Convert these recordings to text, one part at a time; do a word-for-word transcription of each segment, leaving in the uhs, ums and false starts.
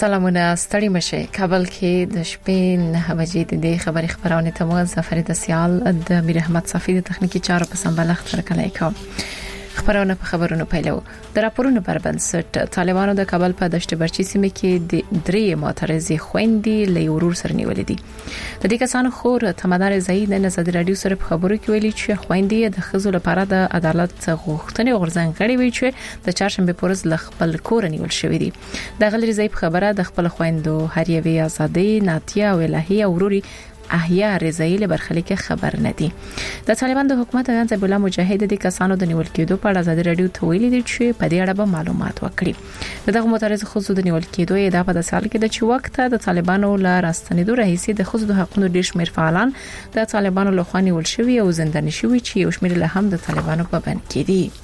سلامونه ستړي مشه. کابل کې د شپې نه بجې د خبري خبرونه تمو ظفر د سیال د میر احمد صافی د تخنیکی چارو په سمبالښت سره کلای کوم. خبرونه په خبرونو پیلو. د راپورونو پر بنسټ طالبانو د کابل په دشت برچی سیمه کې د درې معترضي خويندې له ورور سره نیولې دي. د دې کسانو خور تمدار زید د نظر رادیو سره په خبرو کې ویلي چې خويندې د خزو لپاره د عدالت غوښتنې غورځنګ کړي وي چې د چهارشنبه پورز ل خپل کور نیول شوې دي. د غلری زید خبره د خپل خويندو هریوي ازادي ناتیا ویلهي او وروري احیا رضایی له برخلیک خبر نه دي. د طالبان د حکومت غن زبیح الله مجاهد د کسانو د نیول کېدو په اړه ازادي رادیو ته ویلي دي چې په دې اړه به معلومات ورکړي. دغه معترض خصوص د نیول کېدو ادعا په سال کې د چې وخت د طالبانو له راستنېدو راهیسي د خصوص د حقوقو ډیر شمیر فعالان د طالبانو له خوا نیول شوی او زنداني شوی چې یو شمیر له هم د طالبانو په بند کې دي.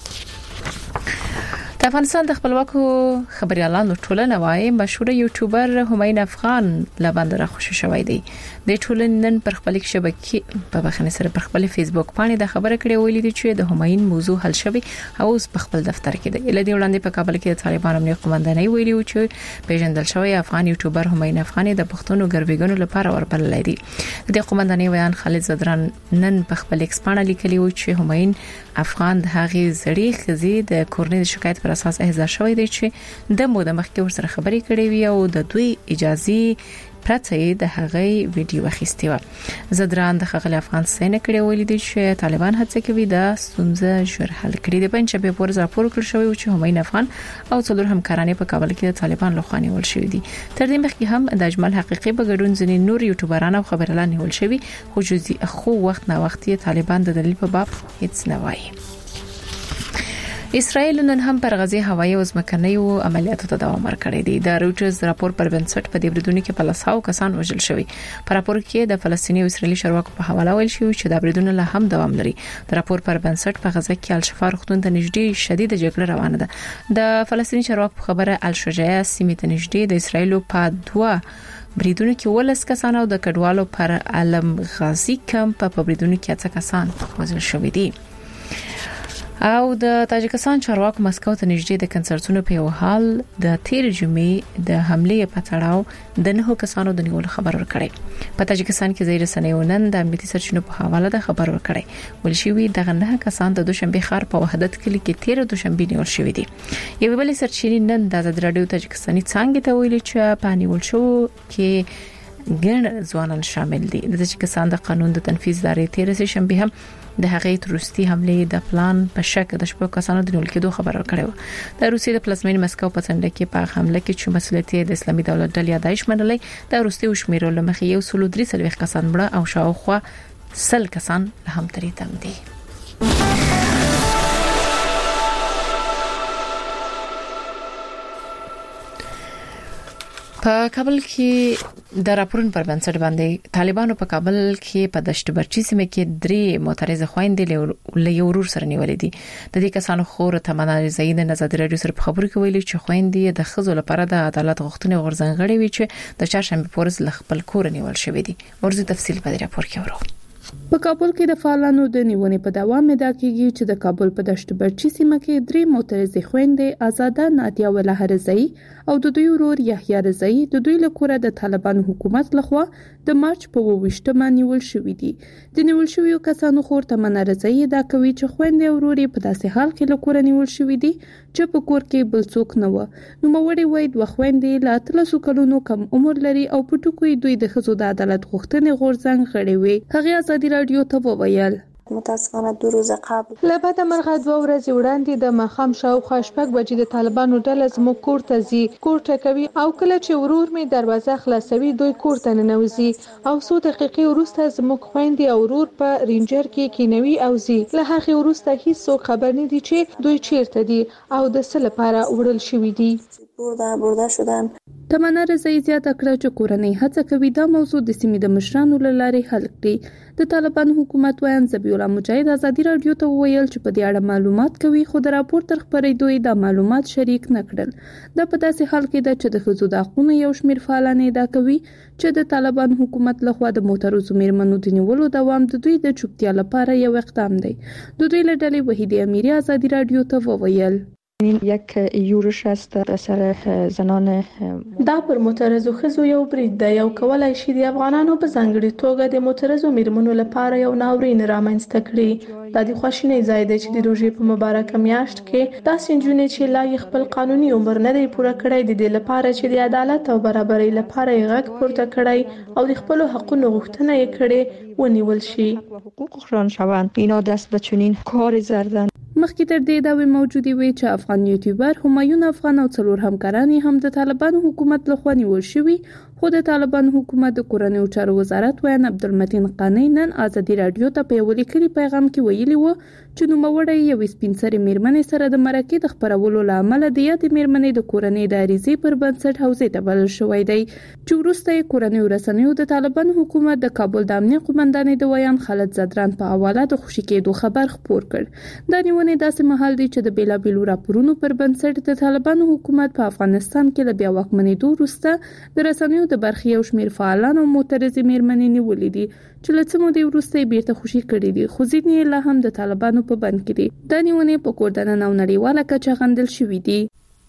د افغانستان د خپلواکو خبريالانو ټولنه وايي مشهور یوټیوبر هماین افغان لباند را خوشی شوی دی. د ټولنې نن پر خپل شبکې په بخنه سره پر خپل فیسبوک باندې د خبره کړې ویلي دي چې د هماین موضوع حل شوی او اوس په خپل دفتر کې دی. لدی وړاندې په کابل کې د طالبان امنیت قومندانۍ ویلي و چې پیژندل شوی افغان یوټیوبر هماین افغان د پښتون ګرویګانو لپاره وربلل دي. د قومندانۍ ویان خالد زدران نن په خپل ایکس باندې لیکلی و چې هماین افغان د هغې زړې خزي د کورنۍ شکایت پر اساس احضار شوی دی چې د مو د مخکې ور سره خبرې کړې وي او د دوی اجازه پرته د هغه ویډیو اخیستی و. زدران د خغل افغان سینه کړي ویل دي چې طالبان هڅه کوي د ستونزه ژر حل کړي. د پنځه په ورځ راپور کړ شوی چې هماین افغان او څلور همکارانه په کابل کې د طالبان لخوا نیول شوی دي. تر دې مخکې هم د اجمل حقيقي په ګډون ځینې نور یوټیوبران او خبريالان نیول شوی خو جزئی خو وخت نه وخت طالبان د دلیل په باب هیڅ نه وایي. اسرائیل نن هم پر غزه هوایي او ځمکني عملیاتو ته دوام ورکړی دی. د روټرز راپور پر بنسټ په دې بریدونو کې په لساو کسان وژل شوی. په راپور کې د فلسطیني او اسرایلی چارواکو په حواله ویل شوی چې د بریدونو له هم دوام لري. د راپور پر بنسټ په غزه کې الشفا روغتون ته نږدې شدید جګړه روانه ده. د فلسطیني چارواکو خبره الشجاع سیمه ته نږدې د اسرایلو په دوه بریدونو کې ولس کسان او د کډوالو پر علم غازی کمپ په بریدونو کې اته کسان وژل شوی دي. او د تاجکستان چارواکو مسکو ته نږدې د کنسرتونو په یو حال د تیر جمعې د حمله په تړاو د نه کسانو د نیول خبر ورکړي. په تاجکستان کې زیر سنیونن د امنیتي سرچینو په حواله د خبر ورکړي. ولشي دغه نه کسان د دوشنبه خار په وحدت کلی کې تیر دوشنبه نیول شوی دي. یو بل سرچینې نن د آزاد رادیو تاجکستاني څنګه ته ویل چې په نیول شو کې ګڼ ځوانان شامل دي. د تاجکستان د قانون د تنفيذ ادارې تیر سه شنبه هم د هغې تروستی حمله د پلان په شک د شپږ کسانو د نیول کېدو خبر ورکړی. د روسیې د پلازمین مسکو په څنډه کې په حمله کې چې مسؤلیت د اسلامي دولت ډلې داعش منلې د روسي وشمیرو لمخې یو سلو درې سلوي کسان مړه او شاوخوا سل کسان هم ترې تم دي. په کابل کې د راپورن پر بنسټ باندې طالبانو په کابل کې په دشت برچی سیمه کې درې معترض خويندې له یو ورور سره نیولې دي. د دې کسانو خور تمنا زید د نظر رادیو سره په خبرو کې ویلي چې خويندې د خزو لپاره د عدالت غوښتنې غورځنګ غړي وي چې د چهارشنبه پورز ل خپل کور نیول شوی دي. ورزه تفصیل په راپور کې ورو. په کابل کې د فعالانو د نیونې په دوام ادعا کیږي چې د کابل په دشت برچی سیمه کې درې معترض خويندې آزاده ناتیا ویلهي رضایی او د دوی ورور یحیی رضایی د دوی له کوره د طالبان حکومت لخوا د مارچ په ویشتمه نیول شوې دي. د نیول شویو کسانو خور تمنا رضایی دا کوي چې خويندې او ورور په داسې حال کې له کوره نیول شوې دي چې په کور کې بل څوک نه و. نو موړې وای د خويندې لا اتلسو کلونو کم عمر لري او په ټکوي دوی د خزو د عدالت غوښتنې غورځنګ غړي وي. هغه ازادي رادیو ته وویل متاسفانه دو روز قبل لبعد مرغه دوه ورځې وړاندې د ماښام شاوخوا شپږ بجې د طالبانو ډله زموږ کور ته ځي. کور ټکوي او کله چې ورور می دروازه خلاصوي دوی کور ته ننوځي او څو دقیقې وروسته زموږ خويندې او ورور په رینجر کې کینوي او ځي. له هغې وروسته هیڅ خبر نه دي چې دوی چیرته دي او د څه لپاره وړل شوي دي. برده برده شدن. تمنا رضایی زیاته کړه چې کورنۍ هڅه کوي دا موضوع د سیمې د مشرانو له لارې حل کړي. د طالبان حکومت وایي زبیح الله مجاهد ازادي رادیو ته وویل چې په دې اړه معلومات کوي خو د راپور تر خبرېدو یې دا معلومات شریک نه کړل. دا په داسې حال کې ده چې د خزو د حقوقو یو شمېر فعالان ادعا کوي چې د طالبان حکومت لخوا د معترضو میرمنو د نیولو دوام د دوی د چوپتیا لپاره یو اقدام دی. د دوی له ډلې وحیده امیری ازادي رادیو ته وویل این یک یورش است در سر زنان. دا پر معترضو ښځو یو برید دی او کولای شي د افغانانو په ځانګړي توګه د معترضو میرمنو لپاره یو ناورین رامنځته کړي. دا د خواشینۍ ځای دی چې د روژې په مبارکه میاشت کې داسې نجونې چې لا یې خپل قانوني عمر نه دی پوره کړی د دې لپاره چې د عدالت او برابرۍ لپاره یې غږ پورته کړی او د خپلو حقونو غوښتنه یې کړې ونیول شي. حقوقشان شوند. اینا دست به چنین کار زدن. مخکې تر دې دا موجودي وي چې افغان یوټیوبر همایون افغان او څلور همکاران هم د طالبانو حکومت لخوا نیول شوي، خو د طالبانو حکومت د کورنیو چارو وزارت ویان عبدالمتین قانی نن ازادي رادیو ته په یو لیکلي پیغام کې ویلي و چې نوموړی یو سپین سرې میرمنې سره د مرکې د خبرولو لامل د یادې میرمنې د کورنۍ د عریضې پر بنسټ حوزې ته بلل شوی دی، چې وروسته یې کورنیو رسنیو د طالبانو حکومت د کابل د امنیه قومندانې د ویان خالد زدران په حواله د خوشي کېدو خبر خپور کړ. دا نیونې داسې مهال دی چې د بیلابیلو راپورونو پر بنسټ د طالبانو حکومت په افغانستان کې له بیا واکمنېدو وروسته د رسنیو د برخې یو شمېر فعالان او معترضې میرمنې نیولې دي چې له څه مودې وروسته یې بیرته خوشي کړي دي، خو ځینې یې لا هم د طالبانو په بند کې دي. دا نیونې په کور دننه او نړیواله کچه غندل شوي دي.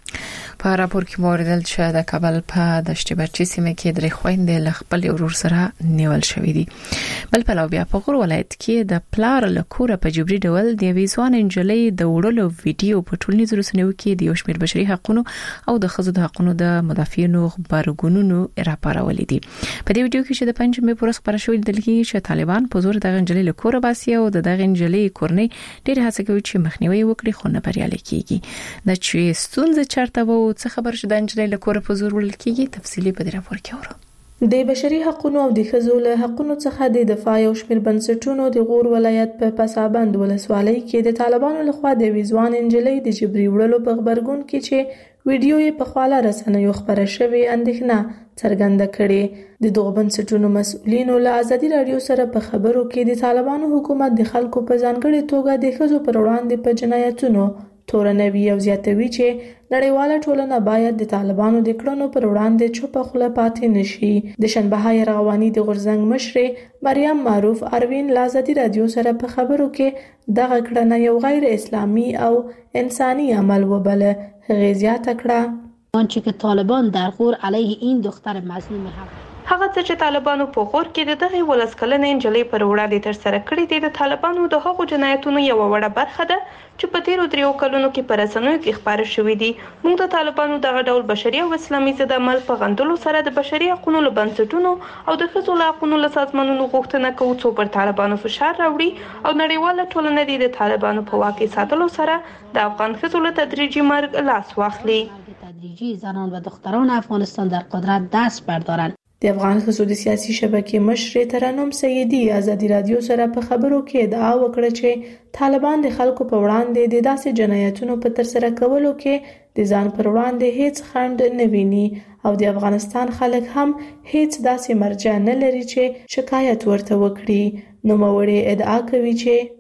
په راپور کې موردل چې د کابل په دشت برچی سیمه کې درې خويندې له خپل ورور سره نیول شوې دي. بل په لو بیا په غور ولایت کې د پلار له کوره په جبري ډول د ویزوان انجلۍ د وړلو ویډیو په ټولنیزو رسنیو کې د یو شمېر بشري حقوقو او د ښځو د حقوقو د مدافعینو خبرګونونو راپارول دي. په دې ویډیو کې چې د پنځمې پورس خبره شوې د لګي چې طالبان په زور د انجلۍ له کوره باسي او د دغه انجلۍ کورنۍ ډېر هڅه کوي چې مخنیوي وکړي، خو نه بریالي کیږي. د چې ستونزې چرته وو څه خبر شې د انجلۍ له کوره په زور وړل کیږي، تفصیلی په دې راپور کې اورو. د بشري حقوقو او د ښځو له حقوقو څخه د دفاع یو شمېر بنسټونو د غور ولایت په پسابند ولسوالۍ کې د طالبانو لخوا د ویزوان انجلۍ د جبري وړلو په خبرګون کې چې ویډیو یې په خواله رسنیو خبره شوې اندېښنه څرګنده کړې. د دغه بنسټونو مسؤلینو له ازادي رادیو سره په خبرو کې د طالبانو حکومت د خلکو په ځانګړي توګه د ښځو پر وړاندې په جنایتونو تورنوي او زیاتوي چې نړیواله ټولنه باید د طالبانو د کړنو پر وړاندې چوپه خوله پاتې نشي. د شنبه یرغوانی د غورځنګ مشر مریم معروف اروین له ازادي رادیو سره په خبرو کې دغه کړنه یو غیر اسلامي او انساني عمل وبله. هغه زیاته کړه آنچه که طالبان در غور علیه این دختر مظلوم حق هغه څه چې طالبانو په غور کې د دغه ولس کلنې انجلۍ پر وړاندې تر سره کړی دی د طالبانو د هغو جنایتونو یو وړه برخه ده چې په تیرو دریو کلونو کې په رسنیو کې خبره شوې دي. موږ د طالبانو دغه ډول بشري او اسلامي ضد عمل په غندلو سره د بشري حقوقو له بنسټونو او د ښځو له حقوقو له سازمانونو غوښتنه کوو څو پر طالبانو فشار راوړي او نړیواله ټولنه د طالبانو په واک ساتلو سره د افغان ښځو له تدریجي مرګ لاس واخلي. تدریجی زنان و دختران افغانستان در قدرت دست بردارند. د افغان ښځو د سیاسي شبکې مشر ترنم سیدی ازادي رادیو سره په خبرو کې ادعا وکړه چې طالبان د خلکو په وړاندې د داسې جنایتونو په ترسره کولو کې د ځان پر وړاندې هیڅ خنډ نه ویني او د افغانستان خلک هم هیڅ داسې مرجع نه لري چې شکایت ورته وکړي. نوموړی ادعا کوي چې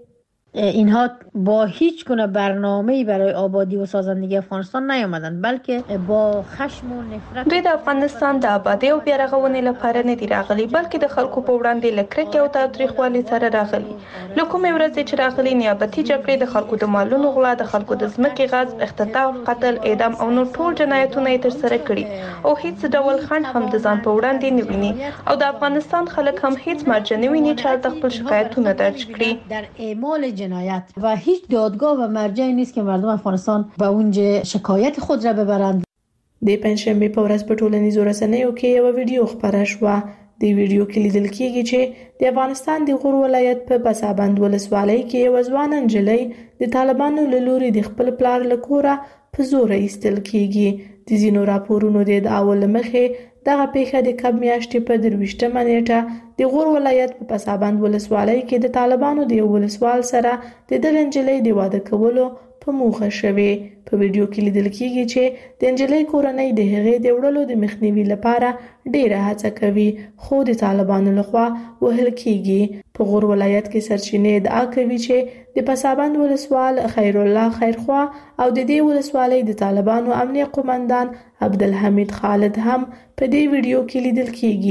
اینها با هیچ گونه برنامه‌ای برای آبادی و سازندگی افغانستان نیامدند، بلکه با خشم و نفرت دوی د افغانستان د آبادی او بیارغونې لپاره نه دي راغلي، بلکې د خلکو په وړاندې له کرکې او تاوتریخوالي سره راغلي. له کومې ورځې چې راغلي نیابتي جګړې د خلکو د مالونو غلا، د خلکو د ځمکې غصب، اختطاف، قتل، اعدام او نور ټول جنایتونه یې ترسره کړي او هیڅ ډول خنډ هم د ځان په وړاندې نه ویني او د افغانستان خلک هم هیڅ مرجع نه ویني چې هلته خپل شکایتونه درج کړي. در اعمال جنایت و هیچ دادگاه و مرجعی نیست که مردم افغانستان به اونجا شکایت خود را ببرند. د پنځشنبه په ورځ په ټولنیزو رسنیو کې یو ویډیو خبره شوه. د ویډیو کې لیدل کېږي چې د افغانستان د غور ولایت په پسابند ولسوالۍ کې یو ځوان نجلۍ د طالبانو له لوري د خپل پلار له کوره په زور ایستل کېږي. د ځینو راپورونو د ادعاو له مخې دغه پیښه د کب میاشتې په درویشتمه نیټه د غور ولایت په پسابند ولسوالۍ کې د طالبانو د یو ولسوال سره د دغه نجلۍ د واده کولو په موخه شوې. په ویډیو کې لیدل کېږي چې د نجلۍ کورنۍ د هغې د وړلو د مخنیوي لپاره ډېره هڅه کوي، خو د طالبانو لخوا وهل کېږي. په غور ولایت کې سرچینې ادعا کوي چې د پسابند ولسوال خیرالله خیرخوا او د دې ولسوالۍ د طالبانو امنیه قومندان عبدالحمید خالد هم په دې ویډیو کې لیدل کېږي.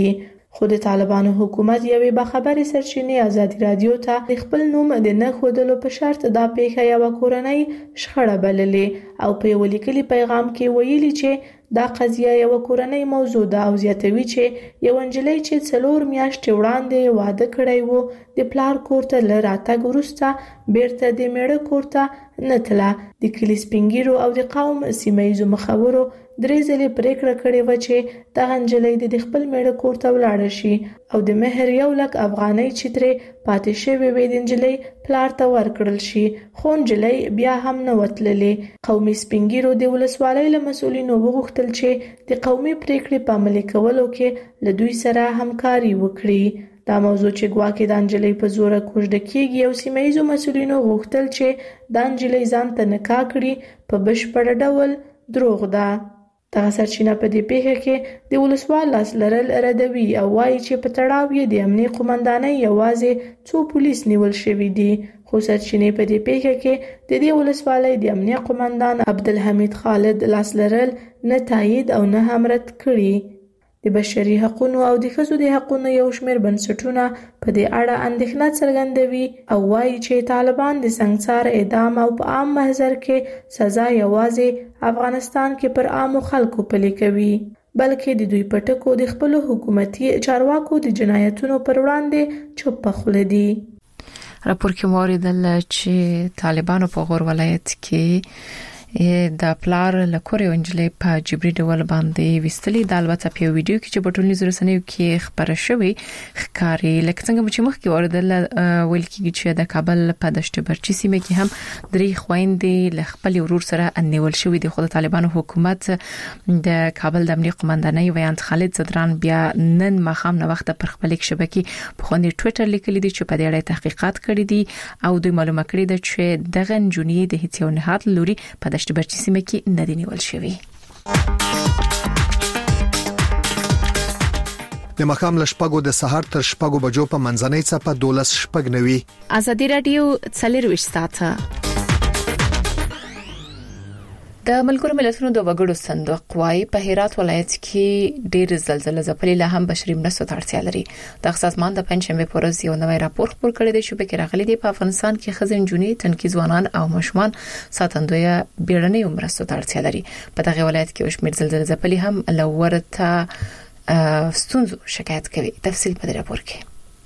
خو د طالبانو حکومت یوې باخبرې سرچینې ازادي رادیو ته خپل نوم د نه ښودلو په شرط دا پیښه یوه کورنۍ شخړه بللې او په یو لیکلي پیغام کې ویلي چې دا قضیه یو کورنۍ موضوع ده او زیاتوي چې یو نجلۍ چې څلور میاشتې وړاندې واده کړی وو د پلار کور ته له راتګ وروسته بیرته د میړه کور ته نه تله. د کلي سپین ږیرو او د قوم سیمه ییزو مخورو درې ځلې پریکړه کړې وه چې دغه نجلۍ د خپل میړه کور ته ولاړه شي او د مهر یو لک افغانۍ چې ترې پاتې شوې وې د نجلۍ پلار ته ورکړل شي، خو نجلۍ بیا هم نه وتللې. قومي سپین ږیرو د ولسوالۍ له مسؤلینو وغوښتل چې د قومي پریکړې په عملي کولو کې له دوی سره همکاري وکړي. دا موضوع چې ګواکې د نجلۍ په زوره کوژده کېږي او سیمه ییزو مسؤلینو غوښتل چې دا نجلۍ ځان ته نکاح کړي په بشپړ ډول دروغ ده. دغه سرچینه په دې پیښه کې د ولسوال لاس لرل ردوي او وایي چې په تړاو یې د امنیه قومندانۍ یوازې څو پولیس نیول شوي دي، خو سرچینې په دې پیښه کې د دې ولسوالۍ د امنیه قومندان عبدالحمید خالد لاس لرل نه تایید او نه هم رد کړي. د بشري حقوقو او د ښځو د حقوقو یو شمېر بنسټونه په دې اړه اندېښنه څرګندوي او وایي چې طالبان د سنګسار، اعدام او په عام محضر کې سزا یوازې افغانستان کې پر عامو خلکو پلي کوي، بلکې د دوی په ټکو د خپلو حکومتي چارواکو د جنایتونو پر وړاندې چوپ خوله دي. راپور کې موریدل چې طالبانو په غور ولایت کې د پلار لکور یو نجلۍ په جبري ډول باندې وستلې. د البته په ویډیو کې چې په ټولنیزو رسنیو کې خبره شوې ښکاري لکه څنګه چې مخکې اوریدل ویل کېږي چې د کابل په دشت برچي سیمه کې هم درې خويندې له خپل ورور سره نیول شوې دي، خو د طالبانو حکومت د کابل د امنیه قومندانۍ ویاند خالد زدران بیا نن ماښام نه وخت پر خپل شبکې په خوندې ټوئیټر لیکلي دي چې په دې اړه تحقیقات کړي دي او دوی معلومه کړې ده چې دغه نجونې د هیڅ یو نهاد لوري په دشت برچي سیمه کې نه دی نیول شوی. د مخام لشپګو د سحر تر شپګو بجو په منځنۍ څپه دولس شپګ نوي. ازادي رادیو څلور وشتاته د ملګرو ملتونو د وګړو صندوق وايي په هرات ولایت کې ډېر زلزلې ځپلې لا هم بشري مرستو ته اړتیا لري. د سازمان د پنځشنبه په ورځ یو نوی راپور خپور کړی دی چې په کې راغلي دی په افغانستان کې ښځې، نجونې، تنکي ځوانان او ماشومان ساتندوی بیړنۍ مرستو ته اړتیا لري. په دغه ولایت کې وشمیر زلزلې ځپلې هم لورته ستونزو شکایت کوي. تفصیل په راپور کې.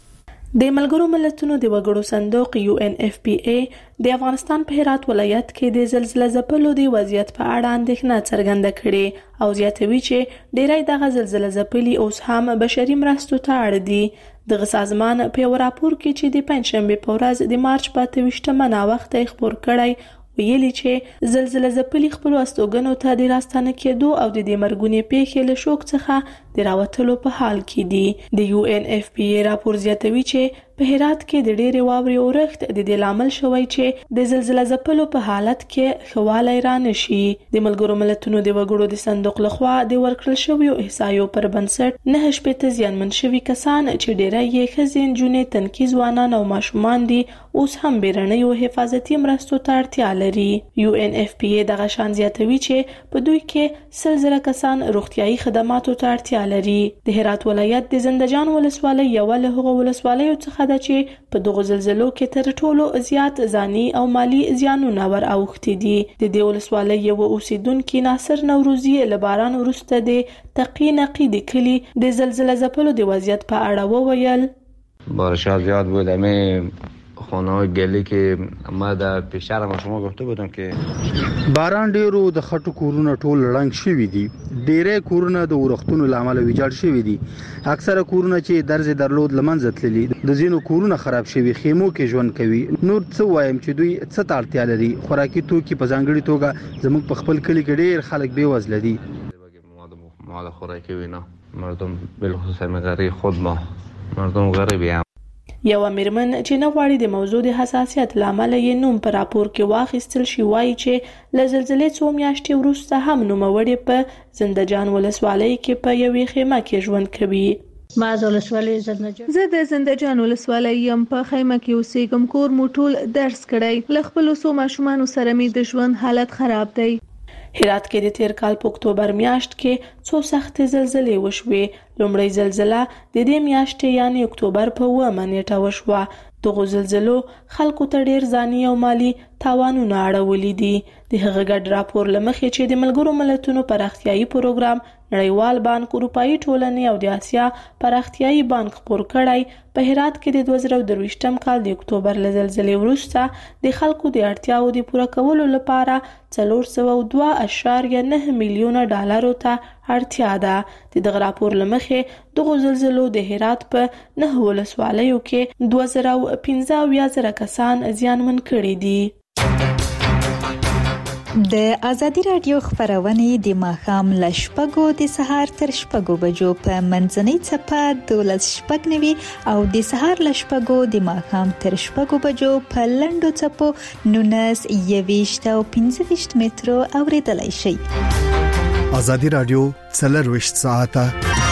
د ملګرو ملتونو د وګړو صندوق یو ان اف پی ای د افغانستان په هرات ولایت کې د زلزلې ځپلو د وضعیت په اړه اندېښنه څرګنده کړې او زیاتوي چې ډېری دغه زلزلې ځپلي اوس هم بشري مرستو ته اړ دي. دغه سازمان په یو راپور کې چې د پنځشنبه په ورځ د مارچ په اته ویشتمه ناوخته خبر کړی ویلي چې زلزلې ځپلي خپل استوګنو ته د راستنه کېدو او د دې مرګونې پیښې له شوک څخه د راوتلو په حال کې دي. د یو ان اف پی ای راپور زیاتوي چې په هرات کې د ډېرې واورې اورښت د دې لامل شوی چې د زلزلې ځپلو په حالت کې خواله را نشي. د ملګرو ملتونو د وګړو د صندوق لخوا د ورکړل شویو احصایو پر بنسټ نه شپږ زیانمن شوي کسان چې ډېری یې ښځې، نجونې، تنکي ځوانان او ماشومان دي اوس هم بیړنیو حفاظتي مرستو ته اړتیا لري. یو ان اف پی ای دغه شان زیاتوي چې په دوی کې سل زره کسان روغتيایي خدماتو ته اړتیا لري. د هرات ولایت د زندجان ولسوالۍ یو له هغو ولسوالیو څخه ده چې په دغه زلزلو کې تر ټولو زیات ځاني او مالی زیانونه ور اوښتي دي. د دې ولسوالۍ یو اوسیدونکو ناصر نوروزی له باران وروسته د تقی نقی د کلی د زلزلې ځپلو د وضعیت په اړه وویل. بارشات زیاد بود. همه خانه های گلی که ما در پیشتر ما شما گفته بودم که باران ډیرو د خټو کورونه ټول رنګ شوي دي. ډیره کورونه د ورختونو لامل ویجاړ شوي دي. اکثره کورونه چې درز درلود لمنځه تللي، د زینو کورونه خراب شوي، خیمو کې ژوند کوي. نور څه وایم چې دوی څه ته اړتیا لري. خوراکي توکي په ځانګړي توګه زموږ په خپل کلی کې ډیر خلک بې وزله دي. مواد خوراکی و اینا مردم بالخصوص غریب خود ما مردم غریبی هم. یو میرمن چې نه غواړي د موضوع د حساسیت لامل یې نوم په راپور کې واخیستل شي وایي چې له زلزلې څو میاشتې وروسته هم نوموړې په زندجان ولسوالۍ کې په یوې خیمه کې ژوند کوي. ما د ولسوالۍ زندجان زه د زندجان ولسوالۍ يم، په خیمه کې اوسېږم. کور مو ټول درس کړی، له خپل څو ماشومان سره مې د ژوند حالت خراب دی. هرات کې د تیر کال په اکتوبر میاشت کې څو سخت زلزلې وشوې. لومړی زلزلہ د دې میاشتې یعنی اکتوبر په اوومه نیټه وشوه. دغه زلزلو خلکو ته ډیر ځاني او مالی تاوانونه اړولي دي. د هغه ګډ راپور لمخې چې د ملګرو ملتونو پراختیایي پروګرام، نړیوال بانک، اروپאי ټولنې او د آسیا پراختیایي بانک خپور کړی، په هرات کې د دوه زره درویشتم کال د اکتوبر له زلزلې وروسته د خلکو د اړتیاو د پوره کولو لپاره څلور سوه دوه اعشاریه نه میلیونه ډالرو ته اړتیا ده. د دغه راپور لمخې دغه زلزلو د هرات په نه ولسوالیو کې دوه زره پنځه اویا زره کسان زیانمن کړي دي. د ازادي رادیو خبرونه د ماښام له شپږو د سهار تر شپږو بجو په منځنۍ چپه دولس شپږ نوي او د سهار له شپږو د ماښام تر شپږو بجو په لنډو چپو نونس یويشت او پنځه ویشت مترو اوریدلای شئ. ازادي رادیو څلرویشت ساعته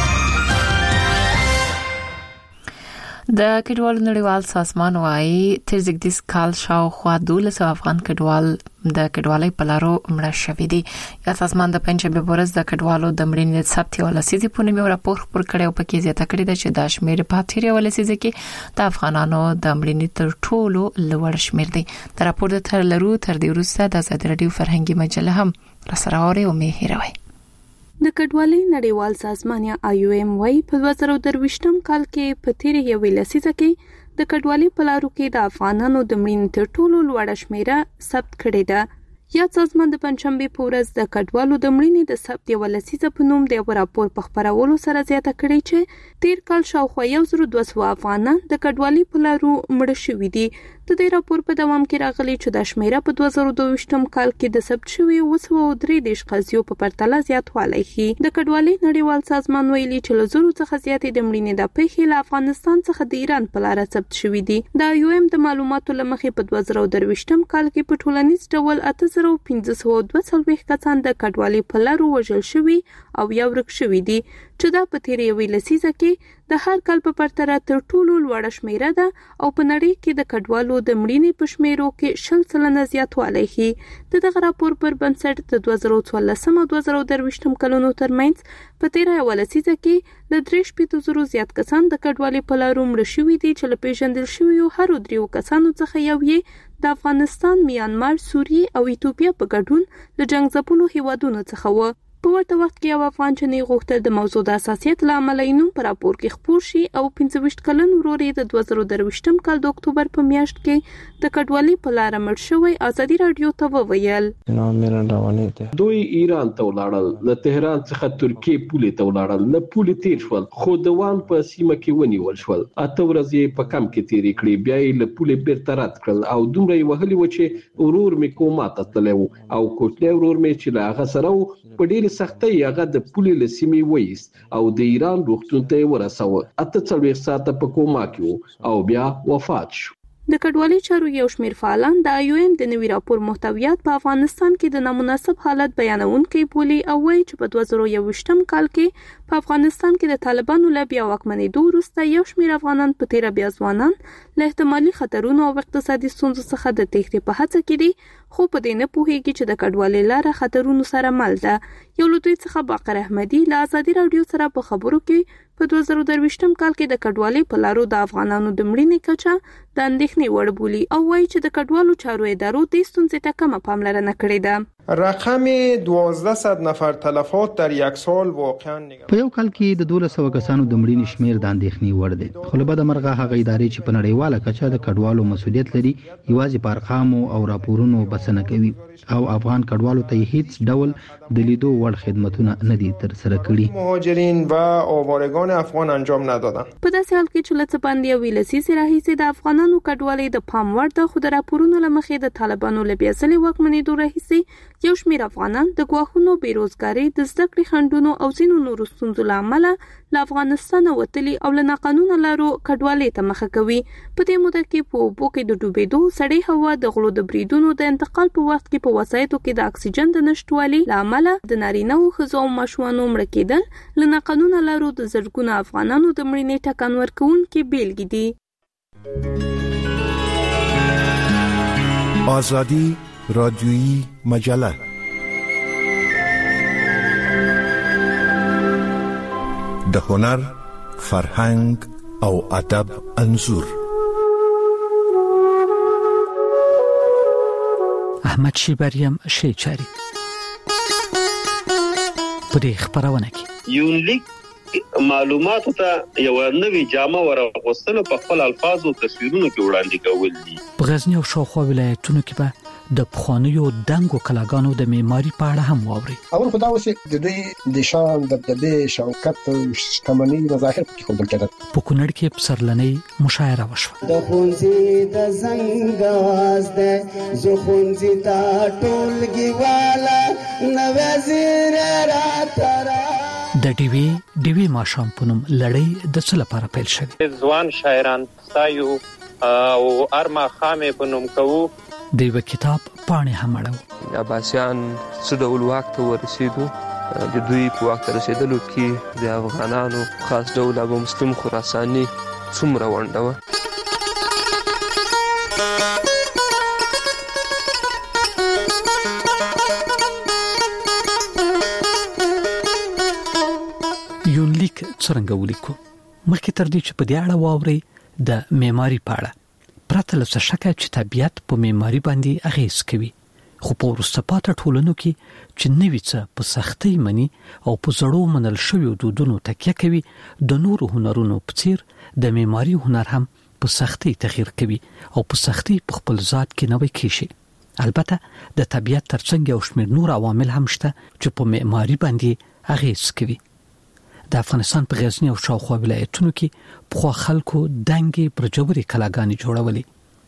د کډوالو نړیوال سازمان وايي تر زګدیس کال شاوخوا دولس افغان کډوال د کډوالۍ په لارو مړه شوي دي. یا سازمان د پنځه بورس د کډوالو د مړینې د ثبت او لسیزې په نوم راپور خپور کړی او پکې زیاته کړې ده چې د شمیر په تیری او لسیزې کې د افغانانو د مړینې تر ټولو لوړ شمیر دی. د راپور د تر لرو تر دې وروسته د ازادي رادیو فرهنګي مجله هم راسره اوري او مې هیروي. د کډوالۍ نړیوال سازمان یا آی او ایم وايي په دوه زره درویشتم کال کې په تیر یوې لسیزه کې د کډوالۍ په لارو کې د افغانانو د مړینې تر ټولو لوړه شمیره ثبت کړې ده. یا سازمان د پنځشنبه په ورځ د کډوالو د مړینې د ثبت یو لسیزه په نوم د راپور په خبرولو سره زیاته کړې چې تیر کال شاوخوا یو زر دوه سوه افغانان د کډوالۍ په لارو مړه شوي دي. د دې راپور په دوام کې راغلي چې د شمیره په دوه زره دوه کال کې د ثبت شوی اوه سوه درې دېرش قضیو په پرتله زیاتوالی ښيي. د کډوالۍ نړیوال سازمان ویلي چې له زرو څخه زیاتې د مړینې د پیښې له افغانستان څخه د ایران په لار ثبت شوي دي. د آی او ایم د معلوماتو لمخې په دوه زره درویشتم کال کې په ټولنیز ډول اته زره پنځه سوه دوه څلوېښت کسان د کډوالۍ په لارو وژل شوي او یا ورک شوي دي چې دا په تیر یوې لسیزه کې د هر کال په پرتله تر ټولو لوړه شمیره ده او په نړۍ کې د کډوالو د مړینې په شمیرو کې شل سلنه زیاتوالی ښيي. د دغه راپور پر بنسټ د دوه زره څوارلسم او دوه زره درویشتم کلونو ترمنځ په تیره یوه لسیزه کې له درې شپېته زرو زیات کسان د کډوالۍ په لارو مړه شوي دي چې له پیژندل شویو هرو دریو کسانو څخه یو یې د افغانستان، میانمار، سوریې او ایتوپیا په ګډون له جنګ ځپلو هیوادونو څخه و. په ورته وخت کې یو افغان چې نه غوښتل د موضوع د حساسیت له امله یې نوم په راپور کې خپور شي او پنځه ویشت کلن ورور یې د دوه زره درویشتم کال د اکتوبر په میاشت کې د کډوالۍ په لاره مړ شوی ازادي رادیو ته وویل. دوی ایران ته ولاړل، له تهران څخه ترکیې پولې ته ولاړل، له پولې تیر شول خو د وان په سیمه کې ونیول شول. اته ورځې په کم کې تیرې کړې، بیا یې له پولې بیرته رد کړل او دومره یې وهلي و چې ورور مې کوما ته تللی و او کوچنی ورور مې چې له هغه سره و په ډېرې سختۍ هغه د پولې له سیمې وایست او د ایران روغتون ته یې ورساوه. اته څلوېښت ساعته په کوما کې و او بیا وفات شو. د کډوالۍ چارو یو شمېر فعالان د آی او ایم د نوي راپور محتویات په افغانستان کې د نامناسب حالت بیانونکي بولي او وایي چې په دوه زره یوویشتم کال کې په افغانستان کې د طالبانو له بیا واکمنېدو وروسته یو شمېر افغانان په تیره بیا ځوانان له احتمالي خطرونو او اقتصادي ستونزو څخه د تېښتې په هڅه کې دي، خو په دې نه پوهېږي چې د کډوالۍ لاره خطرونو سره مل ده. یو له دوی څخه باقر احمدي له ازادي رادیو سره په خبرو کې په دوه زره درویشتم کال کې د کډوالۍ په لارو د افغانانو د مړینې کچه د اندېښنې وړ بولي او وایي چې د کډوالو چارو ادارو دې ستونزې ته کمه پاملرنه کړې ده. رقم دوازده صد نفر تلفات در یک سال واقعا په یو کال کې د دولس سوه کسانو د مړینې شمیر د اندېښنې وړ دی. خو له بده مرغه هغه ادارې چې په نړیواله کچه د کډوالو مسؤلیت لري یوازې په ارقامو او راپورونو بسنه کوي او افغان کډوالو ته هیڅ ډول د لیدو وړ خدمتونه نه دي ترسره کړي. مهاجرین و آوارگان افغان انجام ندادن. په داسې حال کې چې له څه باندې یوې لسیزې راهیسې د افغانانو کډوالۍ د پام وړ ده، خو د راپورونو له مخې د طالبانو له بیا ځلې واکمنېدو راهیسې یو شمېر افغانان د ګواښونو، بېروزګارۍ، د زده کړې خنډونو او ځینو نورو ستونزو له امله له افغانستانه وتلي او له ناقانونه لارو کډوالۍ ته مخه کوي. په دې موده کې په اوبو کې د ډوبېدو، سړې هوا، د غلو د بریدونو د انتقال په وخت کې په وسایطو کې د اکسیجن د نشتوالي له امله د نارینه وو ښځو او ماشومانو مړه کېدل له ناقانونه لارو د زرګونه افغانانو د مړینې ټکان ورکوونکي بیلګې دي. آزادی رادیویی مجله د هنر، فرهنګ او ادب انځور. احمد شیبریم شیچاری په دې خبرونه کې یونلیک معلوماتو ته یو نوې جامه ورغوستلو په خپل الفاظو تصویرونو کې وړاندې کول دي. په غزنی او شاوخوا ولایتونو کې به د پخوانیو دنګو کلاګانو د معماري په اړه هم واوري. اول خدای وسه د دوی د شان د دبدبې شوکت شتمنۍ مظاهر کې خوندل کېدل. په کونړ کې پسرلنۍ مشاعره وشوه. د خونځي د زنګاز ده زه خونځي تا ټولګیواله نو وزیر را ترا د ډیوی ډیوی ماشام پونم لړۍ د څه لپاره پیل شوه؟ ځوان شاعران ستایو او ارما خامې پونم کوو. د یو کتاب پاڼې هم اړو. عباسیان څه ډول واک ته ورسېدو، د دوی په واک ته رسېدلو کې د افغانانو خاص ډول ابو مسلم خراساني څومره ونډه وه. یونلیک څرنګه ولیکو؟ مخکې تر دې چې په دې اړه واورئ د معماري په اړه پرته له څه شکه چې طبیعت په معماري باندې اغیز کوي، خو په وروسته پاتې ټولنو کې چې نوي څه په سختۍ مني او په زړو منل شویو دودونو تکیه کوي، د نورو هنرونو په څیر د معماري هنر هم په سختۍ تغییر کوي او په سختۍ په خپل ذات کې نوې کیږي. البته د طبیعت ترڅنګ یو شمېر نور عوامل هم شته چې په معماري باندې اغیز کوي. د افغانستان په غزنی او شاوخوا ولایتونو کې پخوا خلکو دنګې برجوري کلاګانې جوړولې.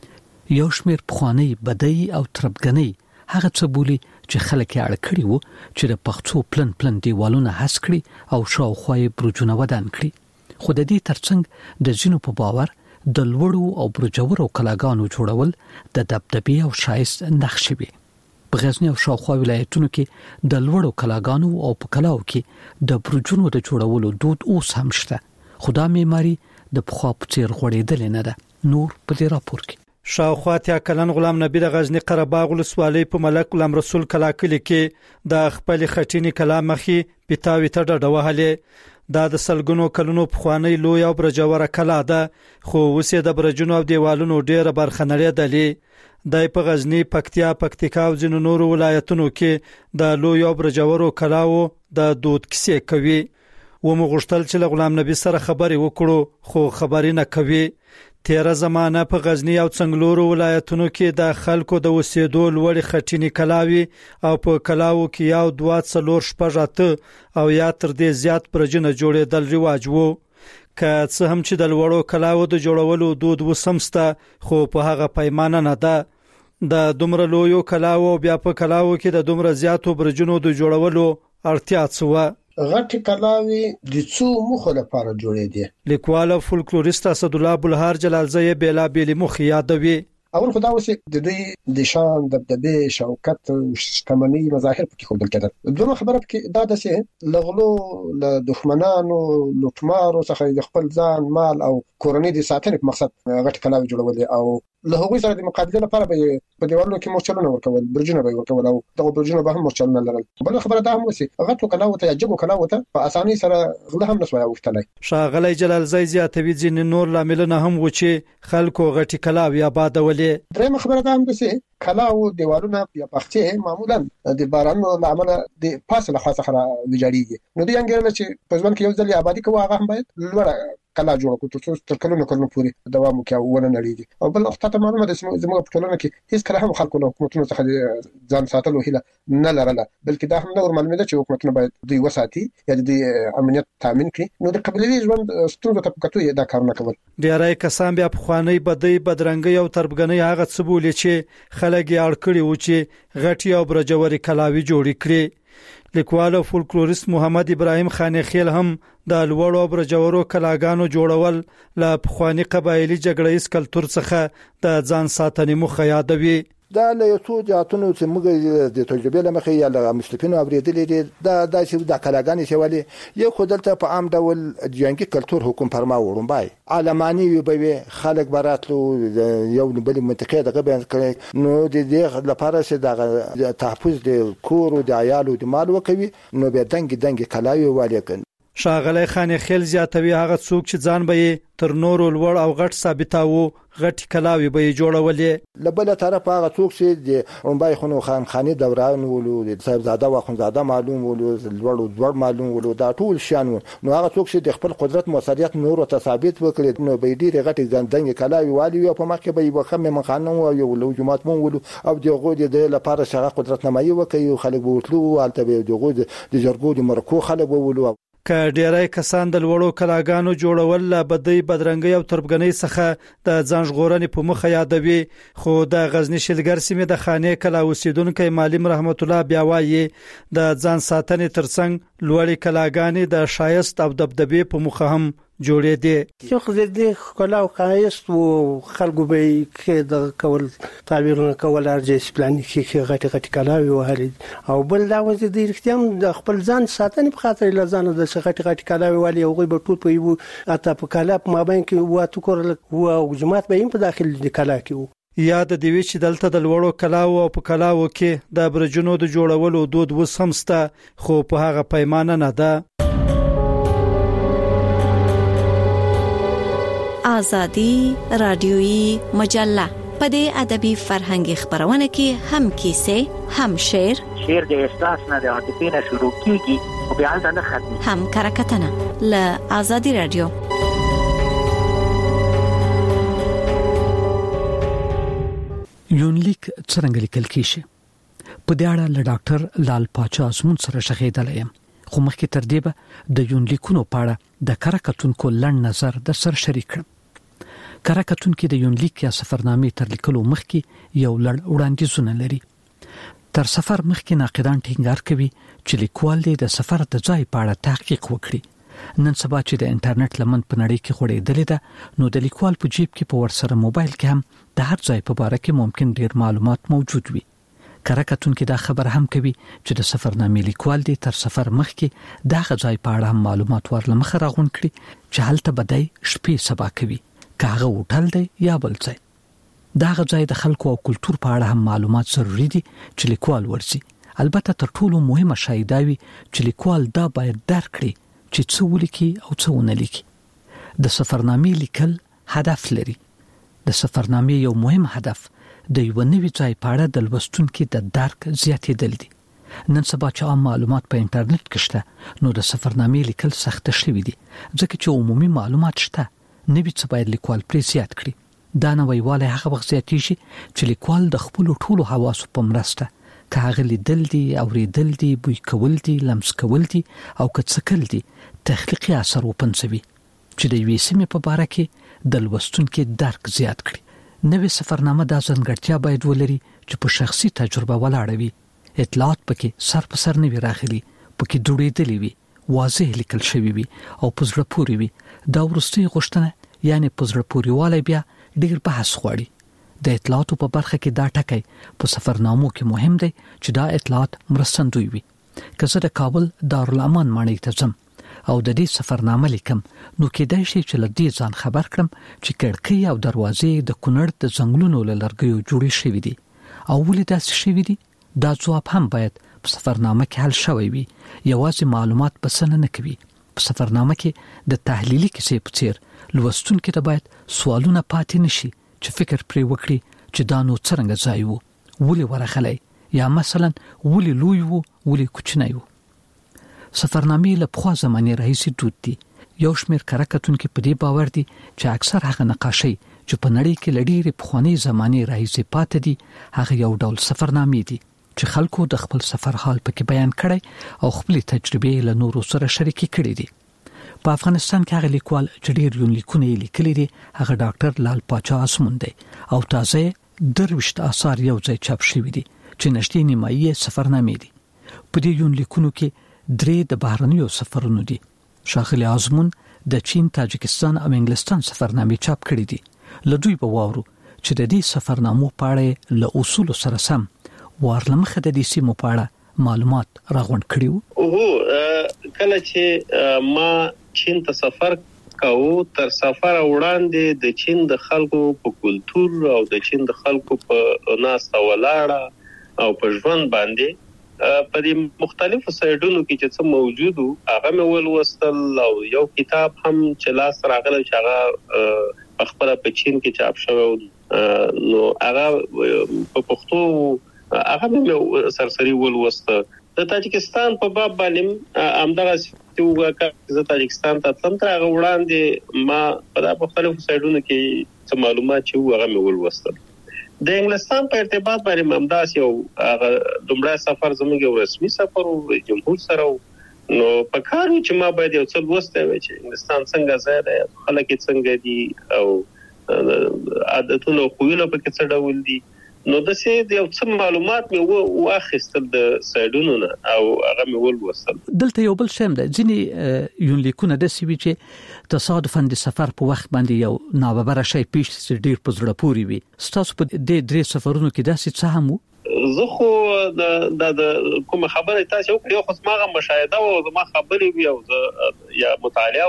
یو شمېر پخوانی بدی او تربګنۍ هغه څه بولی چې خلک یې اړ کړي وو چې د پښتو پلن پلن دیوالونه هس کړي او شاوخوا یې برجونه ودان کړي. خو د دې ترڅنګ د ځینو په باور د لوړو او برجورو کلاګانو جوړول د دبدبې او ښایست نښې وي. په غزنی او شاوخوا ولایتونو کې د لوړو کلاګانو او په کلاو کې د برجونو د جوړولو دود اوس هم شته، خو دا معماري د پخوا په څیر غوړېدلې نه ده. نور په دې راپور کې شاوخوا اتیا کلن غلام نبی د غزنی قره باغ ولسوالۍ په ملک غلام رسول کلا کلی کې د خپل خټینی کلا مخې پیتاوي ته ډډه وهلې. دا د سلګونو کلونو پخوانی لوی او برجوره کلا ده، خو اوس د برجونو او دیوالونو ډېره برخه نړېدلې. دای په غزنی، پکتیا، پکتیکا او ځینو نورو ولایتونو کې د لوی او برجورو کلاو د دود کیسې کوي. و مو غوښتل چې غلام نبی سره خبرې وکړو، خو خبرې نه کوي. تیره زمانه په غزنی او څنګلورو ولایتونو کې د خلکو د اوسېدو لوړې خټینې کلاوي او په کلاو کې یو دوه څلور شپږ اته او یا تر دې زیات برجونه جوړېدل رواج وو. که څه هم چې د لوړو کلاو د جوړولو دود وسمسته، خو په هغه پیمانه نه ده. د دومره لویو کلاو بیا په کلاو کې د دومره زیاتو برجونو د جوړولو اړتیا څه وه؟ غټي کلاوي د څو مخه لپاره جوړې دي. لیکوال او فولکلوریست اسد الله بلهار جلالزی بیلا بیل مخ یادوي. اول خدای وسه د دوی د شان د دبدبې شوکت شتمنۍ مظاهر پکې خوندل کېدل. دوه خبره پکې دا ده چې لغلو له دښمنانو لوټمارو څخه د خپل ځان مال او کورنۍ د ساتنې په مقصد غټ کلاوي جوړول او له هغوی سره د مقابله لپاره به په دیوالونو کې مورچلونه ورکول، برجونه به ورکول او دغه برجونه به هم مورچلونه لرل. بل خبره دا هم وسی غټو کلاو ته جګو کلاو ته په اسانۍ سره غله هم نسوي وختلای. شاغلی جلالزی زیاتوي ځین نور لاملونه هم و چې خلکو غټي کلاوي آبادولې. درېمه خبره دا هم ده چې کلاو دیوالونه یا پخچې معمولا د بارانونو لامل د فاصله خاصه خره ویجاړيږي. نو دوی انګرنه چې په ځوان کې یو ځل آبادی کوي هغه هم باید لوړه کلا جوړ کړو تر کلونو کلونو پورې دوام وکړي او ونه نړیږي. او بل وخت ته معلومه ده چې زموږ په ټولنه کې هیڅ کله هم خلکو له حکومتونو څخه ځان ساتلو هیله نه لرله، بلکې دا هم نور معلومه ده چې حکومتونه باید دوی وساتي یا د امنیت تامین کړي. نو د قبيلوي ژوند ستونزو ته په کتو دا کارونه کول. ډیری کسان بیا په خواني بدی بدرنګي او تربګنۍ هغه څه بولي چې خلک یې اړ کړي و چې غټي او برجوري کلاوي جوړې کړي. لیکوال او فولکلوریست محمد ابراهیم خانخیل هم د لوړو برجورو کلاګانو جوړول له پخوانی قبایلی جګړې ایس کلتور څخه د ځان ساتنې مخه یادوي. دا له یو څو جهاتونو چې موږ د تجربې لمخې یا له مستفینو اوریدلې دي دا د چې د کلاګانې شولې یو خدلته په عام ډول جنگي کلتور حکم فرما وړمبای علمانی وي خلک براتلو یو بل منطقه دغه بیان کړي. نو د دې لپاره چې د تحفظ د کور او د عیالو د مال وکوي نو به دنګ دنګ کلاوي والیکن شاغلی خان خیل زیاتوي هغه څوک چې ځان به تر نورو لوړ او غټ ثابتاوه غټ کلاوي به جوړولې. لبل طرف هغه څوک چې د رومبای خونو خان خاني دوران ولو د صاحبزاده و خونزاده معلوم ولو لوړ لوړ معلوم ولو دا ټول شان نو هغه څوک چې د خپل قدرت موثریت نور ته ثابت وکړي نو به ډیره غټ ځندنګ کلاوي والی په مخ کې به یو خمه مخانه او یو لو جماعت مون ولو او دغه د لپاره شغه قدرت نمایي وکړي خلک به وټلو حالت به دغه د جرګو د مرکو خلک به ولو. که ډیرای کسان د لوړو کلاګانو جوړول لا بدی بدرنګي او تربګنۍ څخه د ځان ژغورنې په مخه یادوي، خو د غزنی شلګر سیمه د خانه کلا اوسیدونکو معلم رحمت الله بیا وایي د ځان ساتنې ترڅنګ لوړې کلاګانې د شایست او دبدبې په مخه هم جوړې دي. یو خو د کلا او خایست او خلکو به کې د کول تعبیرونه کول ارجې پلان کې غټي غټي کلاوي وهلي او بل دا وځي د اختیام د خپل ځان ساتنې په خاطر لزانه د غټي غټي کلاوي والی او غي به ټول په یو اته په کلا په مابین کې واتو کول او جماعت به هم په داخل د کلا کې وو. یا د دیوی چې دلته د لوړو کلاو او په کلاو کې د برجونو د جوړولو دود وسمسته، خو په هغه پیمانه نه ده. آزادی رادیویی مجله په دې ادبي فرهنګي خبرونه کې هم کیسه هم شعر شعر د احساس نه د عاطفې نه شروع کیږي او بیا د نه ختمي هم کرکټنه ل آزادی رادیو. یونلیک څنګه لیکل کیږي؟ په دې اړه له ډاکټر لال پاچا ازمون سره شغېدل یم، خو مخکې تر دې به د یونلیکونو په اړه د کرکټونکو لړ نظر د سر شریک کړم. کرکټونکو د یونلیک یا سفرنامې تر لیکلو مخکې یو لړ وړاندیزونه لري. تر سفر مخکې ناقدان ټینګار کوي چې لیکوال د سفر د ځای په اړه تحقیق وکړي. نن سبا چې د انټرنیټ لمن په نړۍ کې خورېدلې ده، نو د لیکوال په جیب کې په ورسره موبایل کې هم د هر ځای په اړه کې ممکن ډیر معلومات موجود وي. کرکټونکو دا خبر هم کوي چې د سفرنامې لیکوال دی تر سفر مخکې دا غځای په اړه هم معلومات ورلمخه راغون کړي چې هلته بدای شپې سبا کوي، کاغه وټل دی یا بل ځای. دا غځای د خلکو او کلچر په اړه هم معلومات ضروری دي چې لیکوال ورسي. البته تر ټولو مهمه شای دا وي چې لیکوال دا باید درک کړي چې څه ولیکي او څه ونه لیکي. د سفرنامې لیکل هدف لري. د سفرنامې یو مهم هدف د یو نوي ځای په اړه د لوستونکو د درک زیاتېدل دي. نن سبا چې عام معلومات په انټرنیټ کې شته، نو د سفرنامې لیکل سخت شوی دي ځکه چې عمومي معلومات شته. نوي څه باید لیکوال پرې زیات کړي. دا نویواله هغه وخت زیاتېږي چې لیکوال د خپل ټولو حواسو په مرسته کاغه لیدل دي، اوریدل دي، بوی کول دي، لمس کول دي او کڅکل دي تخلیقي اثر وپنځوي چې د یوې سیمې په اړه کې د لوستونکو درک زیات کړي. نوې سفرنامه د ځانګړتیا باید ولري چې په شخصي تجربه ولاړ وي. اطلاعات پکې سر په سر نه وي راغلي، پکې جوړېدلې وي، واضح لیکل شوی وي او په زړه پورې وي. دا ورستي غوښتنه یعنی په زړه پورې والی بیا ډیر بحث غواړي. د اطلاعاتو په برخه کې دا ټکی په سفرنامو کې مهم دی چې دا اطلاعات مرستندوی وي. که زه د کابل دارالامان ماڼۍ ته ځم او د دې سفرنامه لیکم، نو کېدای شي چې له دې ځان خبر کړم چې کړکۍ او دروازې د کونړ د ځنګلونو له لرګیو جوړې شوې دي او ولې داسې شوې دي. دا ځواب هم باید په سفرنامه کې حل شوی وي. یوازې معلومات بسنه نه کوي. په سفرنامه کې د تحلیلي کیسې په څیر لوستونکو ته باید سوالونه پاتې نشي چې فکر پرې وکړي چې دا نو څنګه ځای وو، ولې ورغلی، یا مثلا ولې لوی وو، ولې کوچنی وو. سفرنامې له پخوا زمانې راهیسې دود دي. یو شمېر کرکټونکو په دې باور دي چې اکثر هغه نقاشۍ چې په نړۍ کې له ډېرې پخوانۍ زمانې راهیسې پاتې دي، هغه یو ډول سفرنامې دي چې خلکو د خپل سفر حال پکې بیان کړي او خپل تجربې له نورو سره شریکې کړي دي. په افغانستان کې هغه لیکوال چې ډېر یونلیکونه یې لیکلي دي هغه ډاکټر لال پاچا ازمون دی او تازه درویشت آثار یو ځای چاپ شوي دي چې نږدې نیمایي سفرنامې دي. په دې یونلیکونو کې درې د بهرنیو سفرونو دي. ښاغلی ازمون د چین، تاجکستان او انګلستان سفرنامې چاپ کړي دي. له دوی به واورو چې د دې سفرنامو په اړه له اصولو سره سم ورلمخه د دې سیمو په اړه معلومات راغونډ کړي وو. اوه کله چې ما چین ته سفر کاوه، تر سفر وړاندې د چین د خلکو په کلچر او د چین د خلکو په ناسته ولاړه او په ژوند باندې په دې مختلفو سایډونو کې چې څه موجود هغه مې ولوستل او یو کتاب هم چې لاس راغلی چې هغه خپل په چین کې چاپ شوی نو هغه په پښتو هغه مې سرسری ولوسته. د تاجکستان په باب باندې همدغه چې وګورئ چې تاجکستان ته تم تر هغه وړاندې ما په دغه مختلفو سایډونو کې څه معلومات چې هغه مې ولوستل. د انګلستان په ارتباط باندې ممداس یو هغه دومره سفر زموږ یو رسمي سفر او جمهور سره نو په کارو چې ما باید یو څه لوسته وي چې انګلستان څنګه ځای دی خلک څنګه دي او عادتونه خو یې په کې څه ډول دي نو د سې یو څه معلومات مې واخیستل د سایډونو نه او هغه مې ولوستل. دلته یو بل شم ده ځینې یونلیکونه د سی وی چې تصادفاً د سفر په وخت باندې یو ناببره شی پیښ شي ډیر په زړه پوري وي. ستاسو په دې درې سفرونو کې داسې څه هم وو؟ زه خو د د کوم خبره تاسو یو خو ما مشاهده او ما خبرې وی او یا مطالعه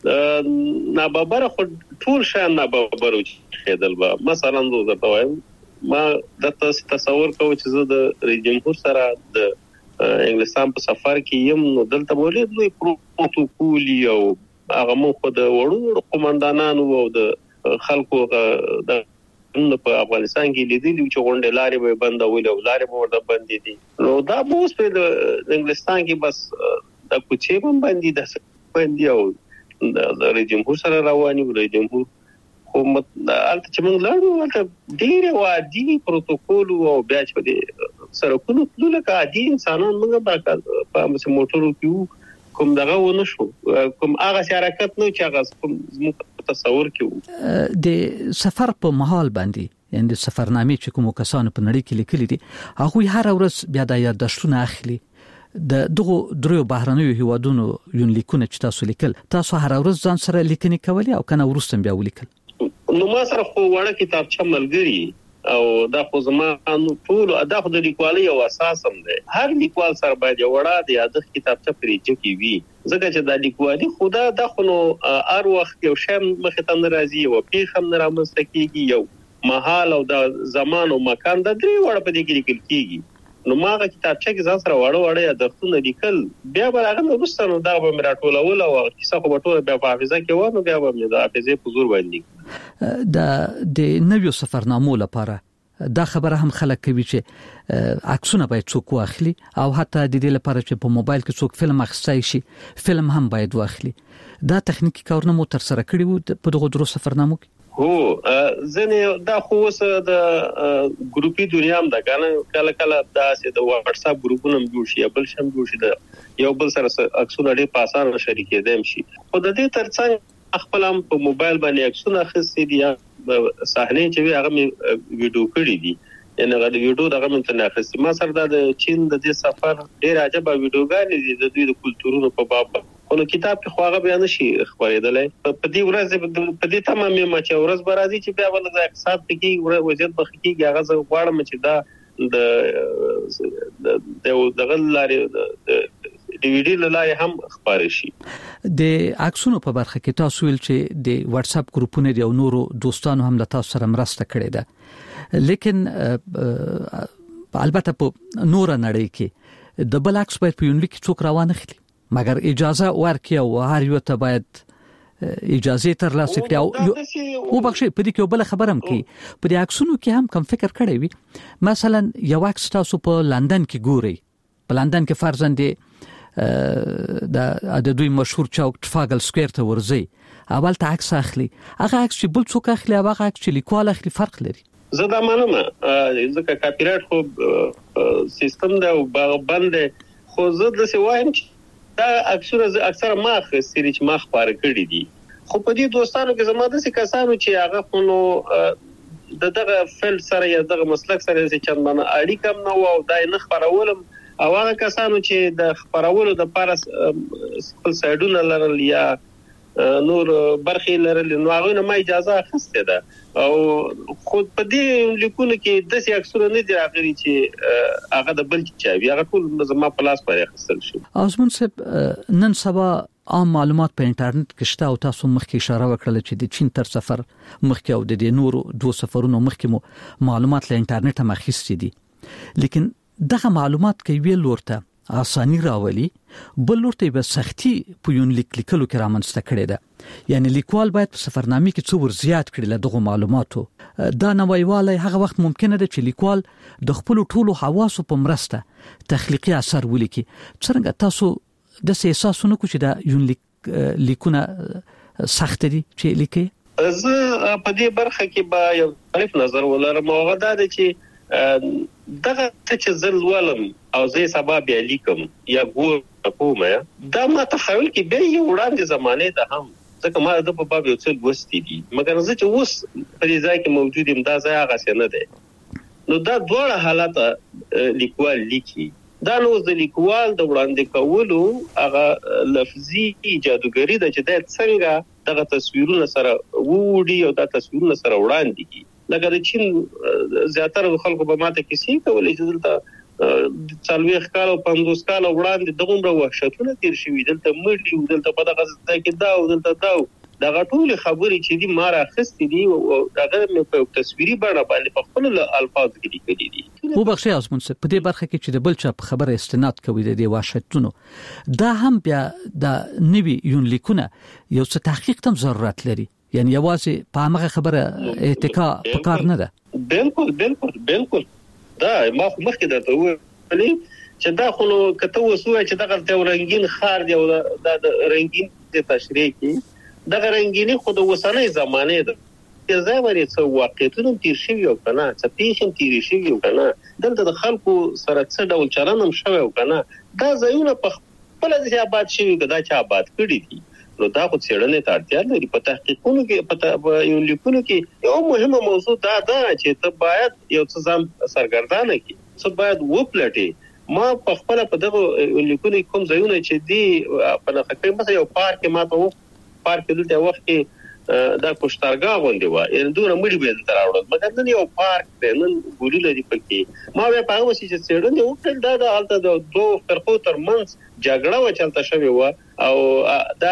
و ناببره خو ټول شان ناببره کېدل به مثلا زه وایم ما د تصور کوم چې زه د جمهور سره د انګلستان په سفر کې یم نو دلته مولید لوی پروتوکول یو هغه مو خو د وړو قومندانانو او د خلکو د په افغانستان کې لیدلی چې غونډه لارې به بندول او لارې به ورته بندې دي نو دا اوس په انګلستان کې بس د کوڅې هم باندې د باندې او د جمهور سره رواني ولې جمهور خو البته چې موږ لاړو ولته ډېر وادي پروتوکول او بیا چې د سرکونو لکه عادي انسانان موږ په موټرو کې کوم دغه ونه شو کوم هغه حرکت نه چې هغه کوم تصور کې د سفر په محل باندې یعنی د سفرنامې چې کوم کسانو په نړۍ کې لیکلي دي هغه هر ورځ بیا د یادښتونه اخلي د دغه درو بهرنیو هیوادونو یونلیکونه چې تاسو لیکل تاسو هر ورځ ځان سره لیکنې کولې او کنه ورستم بیا ولیکل نو ما سره خو وړه کتابچه ملګری او دا خو زما نو ټول ادا خو د لیکوالۍ او اساس هم دی هر لیکوال سره باید وړه د یادښت کتابچه پرېږي کې وي ځکه چې د لیکوالۍ خدا د خو نو هر وخت یو شی مخ ته ناراضي او پیښ هم رامنځته کیږي یو محل او د زمان او مکان د درې وړه په دې کې لیکل کیږي نو ما غا کتابچه کې ځان سره وړه وړه یادښتونه لیکل بیا به هغه نو وروسته دا به مې راټولول او کیسه خو به ټول بیا په حافظه کې و نو بیا به مې د حافظې په زور باندې د د نویو سفرنامو لپاره دا خبره هم خلک کوي چې عکسونه باید څوک واخلي او حتی د دې لپاره چې په موبایل کې څوک فلم اخیستای شي فلم هم باید واخلي دا تخنیکی کارونه مو تر سره کړی وو په دغه درو سفرنامو کې هو ځنه دا خو اوس د ګروپي دنیا هم دا کنه کله کله دا چې د واتس اپ ګروپونو هم جوړ شي بل شم جوړ شي دا یو بل سره عکسونه ډېر په اسانه شریکېدم شي خو د دې ترڅنګ خپل هم په موبایل باندې عکسونه اخیستي دي صحنه چې هغه ویډیو کړی دي ان هغه ویډیو دغه من ته اخیستي ما سره د چین د دې سفر ډېر عجیب ویډیوګانې دي د دوی د کلتورونو په باب نو کتاب کې خواغه بیان شي خبرېدلې په دې ورځ په دې تمامه ما چې ورځ برازي چې بیا ول د اقتصاد کې وضعیت بخکیږي هغه زه غواړم چې دا د د د غلاري د ډي وي ډي لای هم خبرې شي د عکسونو په برخه کې تاسو ویل چې د واتس اپ ګروپونو دی او نورو دوستانو هم د تاسو سره مرسته کړې ده لیکن البته په نور نړۍ کې د بل عکس باید په یونلیک څوک روان اخلي مګر اجازه ورکړي او هر یو ته باید اجازه ترلاسه کړي او او بخښي په دې کې بل خبرم کوي په دې عکسونو کې هم کم فکر کړی وي مثلا یو عکس تاسو په لندن کې ګوري په لندن کې فرضاً دی د د دوی مشهور چوک ټفاګل سکوير ته ورځي اول ته عکس اخلي هغه عکس چې بل څوک اخلي هغه عکس چې لیکوال اخلي فرق لري زه دا منم ځکه کاپی رایټ خو سیستم دا باندې خو زه د څه وایم دا اکثره اکثره ما خسرې چې ما خبره کړې دي خو په دې دوستانو کې زما د څه کسانو چې هغه خونو د دغه فیلډ سره یا دغه مسلک سره چې چندانه اړیکه نه و دا نه خبرولم او هغه کسانو چې د خبرولو د پارس خپل سایډونه لرل یا نور برخې لرل نو هغه نه ما اجازه اخیسته ده او خود په دې لیکونو کې د سې اکثر نه دی راغلي چې هغه د بل چا وی هغه ټول زما په لاس پرې خپل شو آزمون صاحب نن سبا عام معلومات په انټرنیټ کې شته او تاسو مخکې اشاره وکړه چې د چین تر سفر مخکې او د نورو دوه سفرونو مخکې مو معلومات له انټرنیټ هم اخیستي دي لیکن دغه معلومات کې ویل ورته اساني راولي بل ورته به سختي په یون لیک لیکلو کې رامنځته کړي ده یعنی لیکوال باید په سفرنامې کې څو ور زیات کړي له دغه معلوماتو دا نویواله هغه وخت ممکنه ده چې لیکوال د خپل ټولو حواسو په مرسته تخلیقي اثر ولیکي څنګه تاسو د احساسونه کو چې دا یون لیک لیکونه سخت دي چې لیکي زه په دې برخه کې به یو طرف نظر ولرم او غدا د چې دغه چې زلولم او زه سبا بیا لیکم یا ګور کومه دا ما تخیل کې به یو وړاندې زمانه ته هم ځکه ما د په باب یو څه وستې دي مګر زه چې اوس په دې ځای کې موجود یم دا ځای هغه څه نه دی نو دا ډول حالات لیکوال لیکي دا نو د لیکوال د وړاندې کولو هغه لفظي جادوګری د چې د څنګه دغه تصویرونه سره ووډي او دا تصویرونه سره وړاندې کی لکه د چین زیاتره خلکو به ماته کیسې کولې چې دلته څلويخ کال او پنځوس کال وړاندې دغه وحشتونه تیر شوي دلته مړي دلته په دغه ځای کې دا او دلته دا دغه ټول خبرې چې دي ما راخستې دي او دغه په تصویري بڼه باندې په خپل الفاظ کې لیکلي دي خو بخښه اوسمن څه په دې برخه کې چې د بل چا په خبره استناد کوي د دې وحشتونو دا هم بیا د نوي یون لیکونه یو څه تحقیق تم ضرورت لري یعنی یوازې په هغه خبره اتکا پکار نه ده بالکل بالکل بالکل دا ما مخکې درته ویلي چې دا خو کته وسوه چې دغه ته رنگین خار دی او د رنگین د تشریح کې دغه رنگینی خو د وسنۍ زمانه ده چې زاوري څو واقعیتونه تیر شوی او کنه چې پیښم تیر شوی او کنه دلته د خلکو سره څه ډول چلنم شوی او کنه دا ځایونه په خپل ځای آباد شوی دا چې آباد کړی دي نو دا خو څېړنې ته اړتیا لري په تحقیقونو کې په یو لیکونو کې یو مهمه موضوع دا ده چې ته باید یو څه ځم سرګردانه کې څه باید وپلټې ما په خپل په دغه لیکونو کوم ځایونه چې دی په نخښه مثلا یو پارک ما ته پارک دلته وخت کې دا کوشتارګا غونډه و ان دوه مړي به تر راوړل مګر نن یو پارک دی نن ګولې لري پکې ما به په اوسې چې څېړنې وکړل دا د حالت د دوه فرقو ترمنځ جګړه و چلته شوی و او دا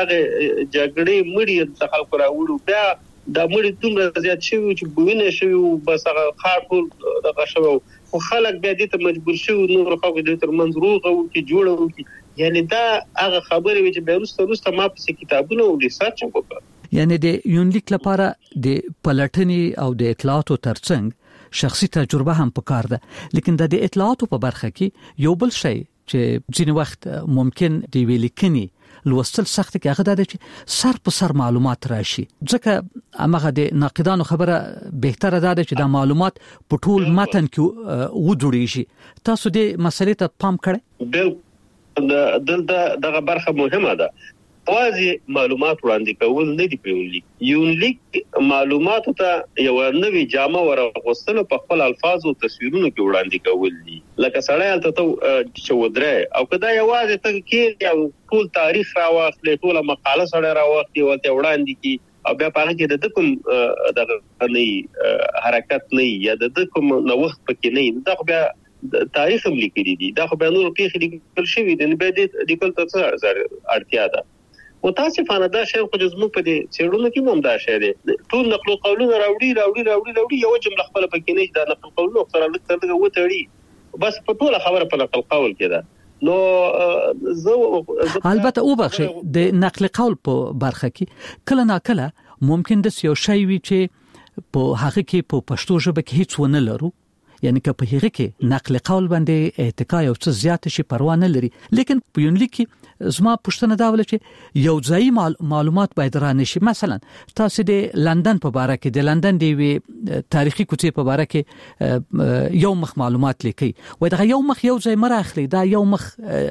جګړې مړي د خلکو راوړو بیا د مړي دومره زیات شوی چې بوینه شوی بس هغه خاطر دغه شوی خو خلک بیا دې ته مجبور شوی نور خلکو دې ترمنځ روغه و چې جوړه و چې یعنی دا هغه خبره وی چې بیرسته روسته ما په کتابونو او ریسرچ وکړ یعنی د یونلیک لپاره د پلټنې او د اطلاعاتو ترڅنګ شخصي تجربه هم پکار ده لیکن د اطلاعاتو په برخه کې یو بل شی چې ځینې وخت ممکن دی ویلیکنی لوستل سخت کې هغه د چې سر په سر معلومات راشي ځکه هغه د ناقدانو خبره بهتره ده چې دا معلومات په ټول متن کې وډوړي شي تاسو دې مسلې ته پام کړئ بالکل دلته دغه برخه مهمه ده واځي معلومات وړاندې کول نه دی پیولې یونلیک معلوماتو ته یو نوې جامه ورغوستل په خپل الفاظ او تصویرونو کې وړاندې کول دي لکه سړی ته چې ودره او کدا یوازې ته کې یو ټول تاریخ راوخلې ټول مقاله سره راوخلې او ته وړاندې کی او بیا په هغه کې د کوم د نه حرکت نه یا د کوم نو وخت پکې نه دا بیا تاریخ هم لیکلي دي دا خو به نور پیښې لیکل شوی دي به د لیکل ته اړتیا ده متاسفانه دا شی خو زموږ په دې څېړنو کې هم دا شی دی ټول نقل قولونه راوړي راوړي راوړي راوړي یو جمله خپل پکې نه دا نقل قولونه سره لکه څنګه وتړي بس په ټول خبره په نقل قول کې ده نو زه البته او بخښه د نقل قول په برخه کې کله نا کله ممکن د یو شی وی چې په هغه کې په پښتو ژبه کې هیڅ ونه لرو یعنی که په هغه کې نقل قول باندې اتکا یو څه زیات شي پروا نه لري لیکن په یونلیک کې زما پښتنه دا ول چې یو ځای معلومات باید را نشي مثلا تاسو د لندن په اړه کې د لندن دی وی تاریخي کوڅې په اړه کې یو مخ معلومات لیکي وای دا یو مخ یو ځای مراخلي دا یو مخ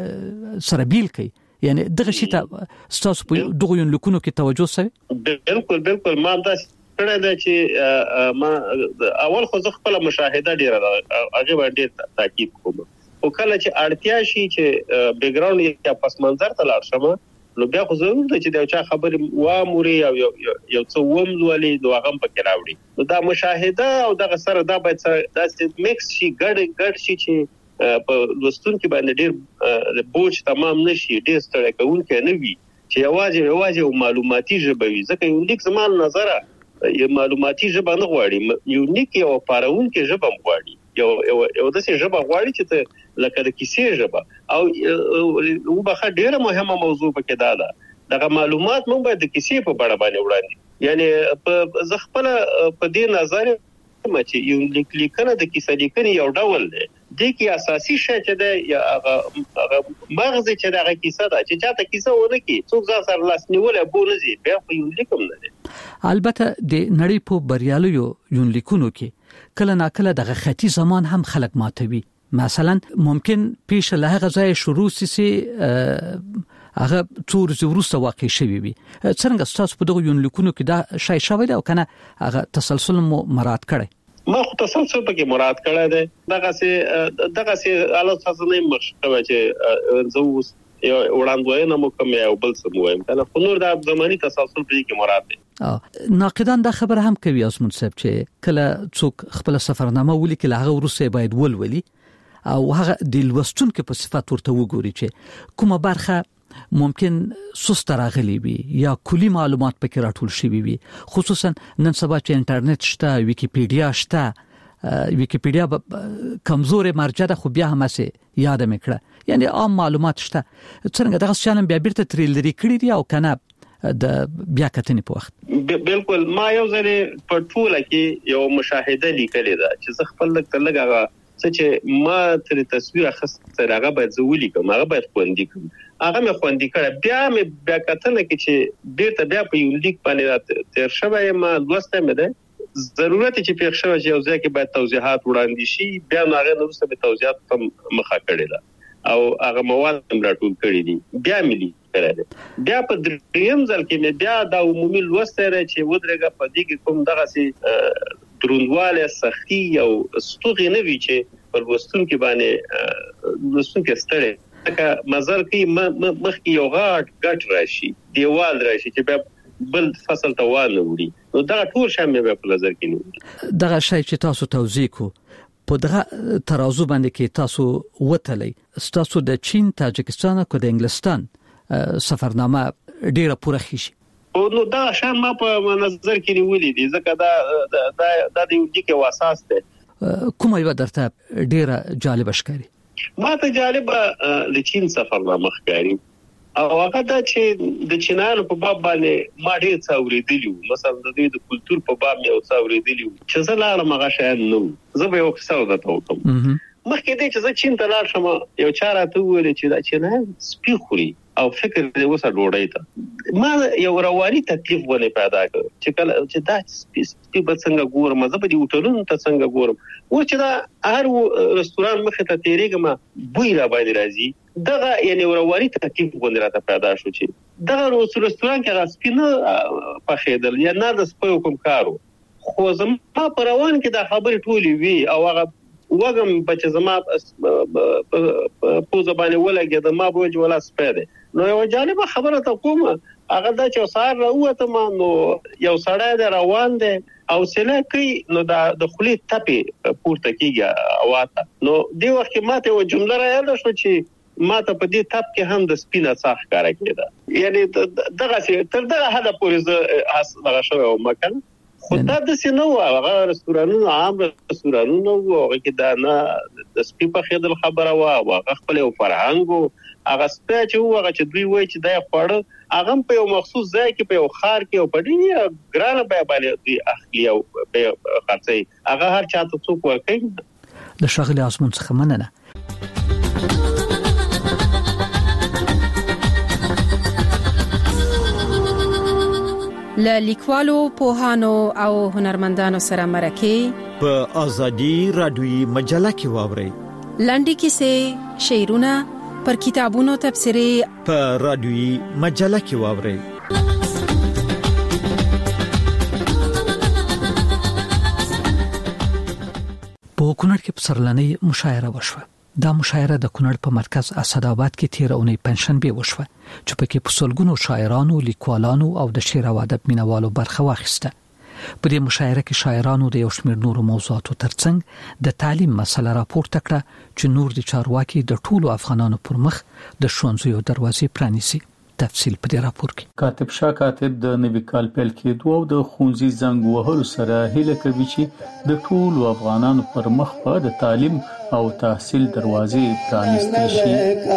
سره بیل کوي یعنی دغه شی ته تاسو په دغه یونلیکونو کې توجه سوي بالکل بالکل ما دا کړه دا چې ما اول خو زه خپل مشاهده ډیره هغه باندې تاکید کوم او کله چې اړتیا شي چې بیک ګراوند یا پس منظر ته لاړ شم نو بیا خو ضرور ده چې دا چا خبرې واموري او یو یو څه ومزولې دوه غم پکې راوړي نو دا مشاهده او دغه سره دا باید دا میکس شي ګډ ګډ شي چې په لوستونکو باندې ډیر بوج تمام نشي ډیر ستړی کوونکی نه وي چې یوازې یوازې معلوماتي ژبه وي ځکه یو لیک زمال نظره یو معلوماتي ژبه نه غواړي یو لیک یو پارون کې ژبه غواړي یو یو د څه ژبه غواړي چې ته لکه د کیسې ژبه او وبخه ډیره مهمه موضوع پکې دا ده دغه معلومات موږ باید د کیسې په بڼه باندې وړاندې یعنی په زغپله په دې نظر چې یو لیکنه د کیسې لیکنې یو ډول دی د کی اساسي شې چې د یا هغه مغز چې دغه کیسه ده چې چاته کیسه ونه کی څوک ځا سره لاس نیول بونځي بیا خو یو لیکم نه دي البته د نړۍ په بریالیو یون لیکونو کې کله ناکله دغه خطي زمان هم خلق ماتوي مثلا ممکن پیش له غزای شروع سي هغه څور زورسته واقع شوی وي څنګه ستاسو په دغه یون لیکونو کې دا شای شوی دا او کنه هغه تسلسل مو مراد کړي ما خو تسلسل پکې مراد کړی دی دغه سي دغه سي حالت څه نه مخکوي چې زو یو وړاندوینه مو کوم یو بل څه وایم کنه خو نور د زماني تسلسل پکې مراد دی ناقدان دا خبر هم کوي اسمن صاحب چې کله څوک خپل سفرنامه ولیکي هغه ورسره باید ولولي او هغه د لوستونکو په صفات ورته وګوري چې کومه برخه ممکن سست راغلی وي یا کلی معلومات پکې راټول شوي وي خصوصا نن سبا چې انټرنیټ شته ویکیپیډیا شته ویکیپیډیا کمزورې مرجع ده خو بیا هم سه یاد مکړه یعنی عام معلومات شته څنګه دغه شانم بیا بیرته تریلري کړی دی او کنه د بیا کتنې په وخت بالکل ما یو ځلې په ټوله کې یو مشاهده لیکلې ده چې زه خپل لږ لږه چې ما تر تصویر اخیسته هغه باید زولي کوم هغه باید خوندې کوم هغه مې خوندې کړ بیا مې بیا کتنه کې چې بیرته بیا په یو لیک باندې تیر شوی ما لوسته مې ده ضرورت چې پیښ شوی چې یو ځای کې باید توضیحات وړاندې شي بیا هغه نو څه به توضیحات هم مخه کړی ده او هغه مواد هم راټول کړی دي بیا ملي کړی بیا په دریم ځل کې مې بیا د عمومي لوسته چې ودرېګه په دې کې کوم دغه سي درونواله سختي او ستوغې نه وی چې په لوستونکو باندې لوستونکو ستړي لکه مزر کې مخ کې یو غاټ غاټ راشي دیوال راشي چې بیا بل فصل ته وانه وړي نو دا ټول شامل به په نظر کې نه دغه شی چې تاسو توضیح کو په دغه ترازو باندې کې تاسو وتلې تاسو د چین تاجکستان او د انګلستان سفرنامه ډیره پوره خېشي او نو دا شان ما په نظر کې نیولې دي ځکه دا دا د یو دغه واساس ده کومه یو درته ډیره جالب ښکاري ما ته جالب د چین سفرنامه ښکاري او هغه دا چې د چینانو په باب باندې ما ډیر څه اوریدلی مثلا د دې د کلچر په باب مې او څه اوریدلی چې زه لاړم هغه شان نو زه به یو څه وته وکم مخکې دې چې زه چین ته لاړ شم یو چاره ته ویل چې دا چینان سپي خوري او فکر دې وسه ډوړی ته ما یو رواني تکلیف ولې پیدا کړ چې کله چې دا سپي په څنګه ګورم زه په دې هوټلونو ته څنګه ګورم و چې دا هر رستوران مخه ته تیریږم بوی را باندې راځي دغه یعنی رواني تکلیف ولې راته پیدا شو چې دغه رستوران کې سپي نه پخېدل یا نه د سپي کوم کارو خو زما په روان کې دا خبرې ټولې وی او هغه وګم بچ زما په زبانه ولګي د ما بوج ولا سپېده نو یو جالب خبره ته کوم هغه دا چې سار راوته ما نو یو سړی د روان دي او سله کوي نو دا د خلی تپي پورته کیږي اواته نو دی وخت ماته یو جمله را یاد شو چې ماته په دې تپ کې هم د سپینه صاح کار کېده یعنی دغه تر دغه حد پورې زه هغه شو مکان خو دا د سينو هغه رستورانونو عام رستورانونو هغه کې دا نه د سپي په خیدل خبره وا هغه خپل یو فرهنګ هغه سپي چې هغه چې دوی وای چې دا خوړ هغه په یو مخصوص ځای کې په یو خار کې او په دې ګرانه به باندې دوی اخلي او په خرڅي هغه هر چاته څوک ورکړي د شغله اسمن څخه مننه ل لیکوالو پوهانو او هنرمندانو سره مرکه په ازادي رادیوي مجله کې واوري لنډي کیسې شعرونه پر کتابونو تبصرې په رادیوي مجله کې واوري په کونړ کې پسرلنۍ مشاعره وشوه دا مشاعره د کونړ په مرکز اسداباد کې تیر اونۍ پنځشنبه وشوه چې پکې په سلګونو شاعرانو لیکوالانو او د شعر او ادب مینوالو برخه واخیسته په دې مشاعره کې شاعرانو د یو شمېر نورو موضوعاتو ترڅنګ د تعلیم مسله راپورته کړه چې نور د چارواکي د ټولو افغانانو پر مخ د ښوونځیو دروازې پرانیسي تفصیل په دې راپور کې. کاتب شاه کاتب د نوي کال پیل کېدو او د خونځي زنګ وهلو سره هیله کوي چې د ټول افغانانو پر مخ په د تعلیم او تحصیل دروازې پرانیستل شي.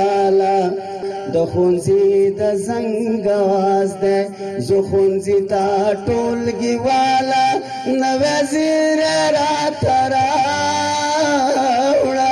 د خونځي د زنګ आवाज ده زه خونځي تا ټولګي والا نو وزیر را ترا وړا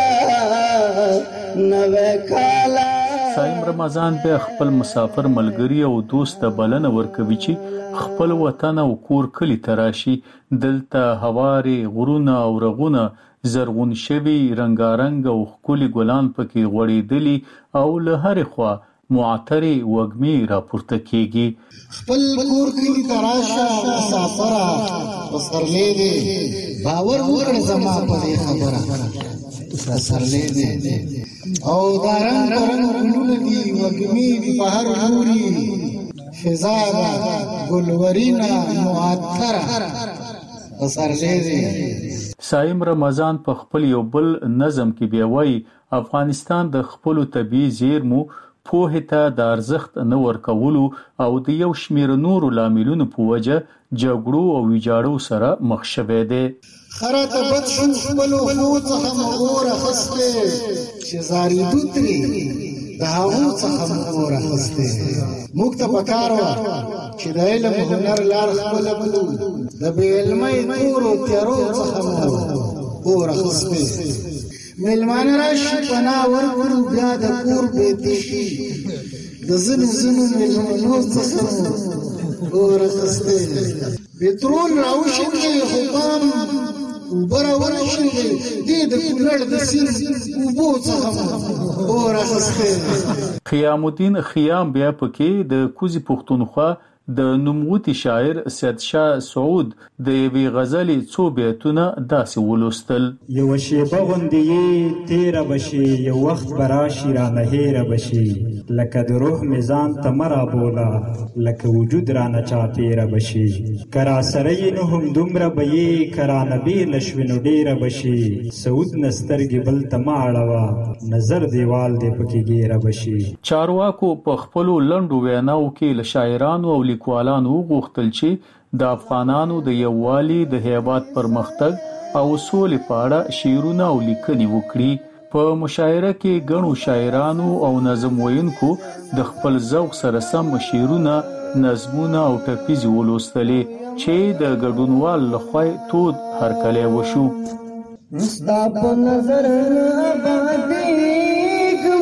نو کالا. صایم رمضان به خپل مسافر ملګری او دوست ته بلنه ورکوي چې خپل وطن او کور کلی تراشي. دلته هواري غرونه او رغونه زرغون شوي رنگارنګ او خولي ګلان پکې غوړېدلي او له هر خوا معطري وګمي راپورته کیږي. خپل کور کلی تراشه مسافره وسرلې دي باور وکړ زما په خبره وسرلې دي او دارن دارن ګلونه دي وګمي په هر حوري فضا ګلورینا معطره وسرلې دي. صایم رمضان په خپل یو بل نظم کې بیا وایي افغانستان د خپل طبيعي زیرمو پوهه ته د ارزښت نه ورکولو او د یو شمېر نورو لاملونو په وجه جګړو او ویجاړو سره مخ شوه دی. خراته بد شو خپل خو څخه مغوره خسته چې زاری دوتري دا هغه څخه مغوره خسته موږ ته پکارو چې د علم هنر لار خپل بلو د بې علمۍ تورو تیارو څخه مغوره خسته ملمان راشي پنا ورکړو بیا د کور بیت شي د زنو زنو ملمنو څخه ورخسته پټرول راوشي خو پام وبره ورشي دې د کولر د سین وبو څخه ورخسته. خیام الدین خیام بیا پکې د کوزي پښتونخوا د نوموتی شاعر سید شاه سعود د وی غزلې څو بیتونه داسې ولوستل. یو شیبه غوندې تیر بشي یو وخت براشي را نه هیر بشي لکه د روح میزان تمرا بولا لکه وجود را نه چاپیر بشي کرا سره نو هم دومره به کرا نبی لشوینو ډیر بشي سعود نسترګي بل تماړوا نظر دیوال دې پکې ګیر بشي. چارواکو په خپل لندو ویناو کې ل شاعرانو او لیکوالانو غوښتل چې د افغانانو د یووالي د هیواد پرمختګ او سولې په اړه شعرونه او لیکنې وکړي. په مشاعره کې ګڼو شاعرانو او نظم ویونکو د خپل ذوق سره سم شعرونه نظمونه او ټپیزې ولوستلې چې د ګډونوال لخوا تود هرکلی وشو. مستا په نظر آبادېږم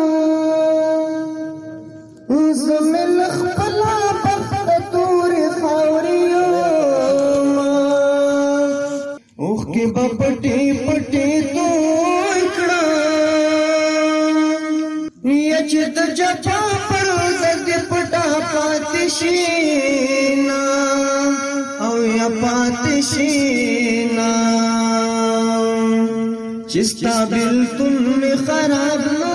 زمل خپلا بخت تورې خاورې یوما اوښکې به پټې پټې توی کړم یا چې د جفا پر دې پټه پاتې شي نه او یا پاتې شي نه چې ستا بېلتون مې خراب نه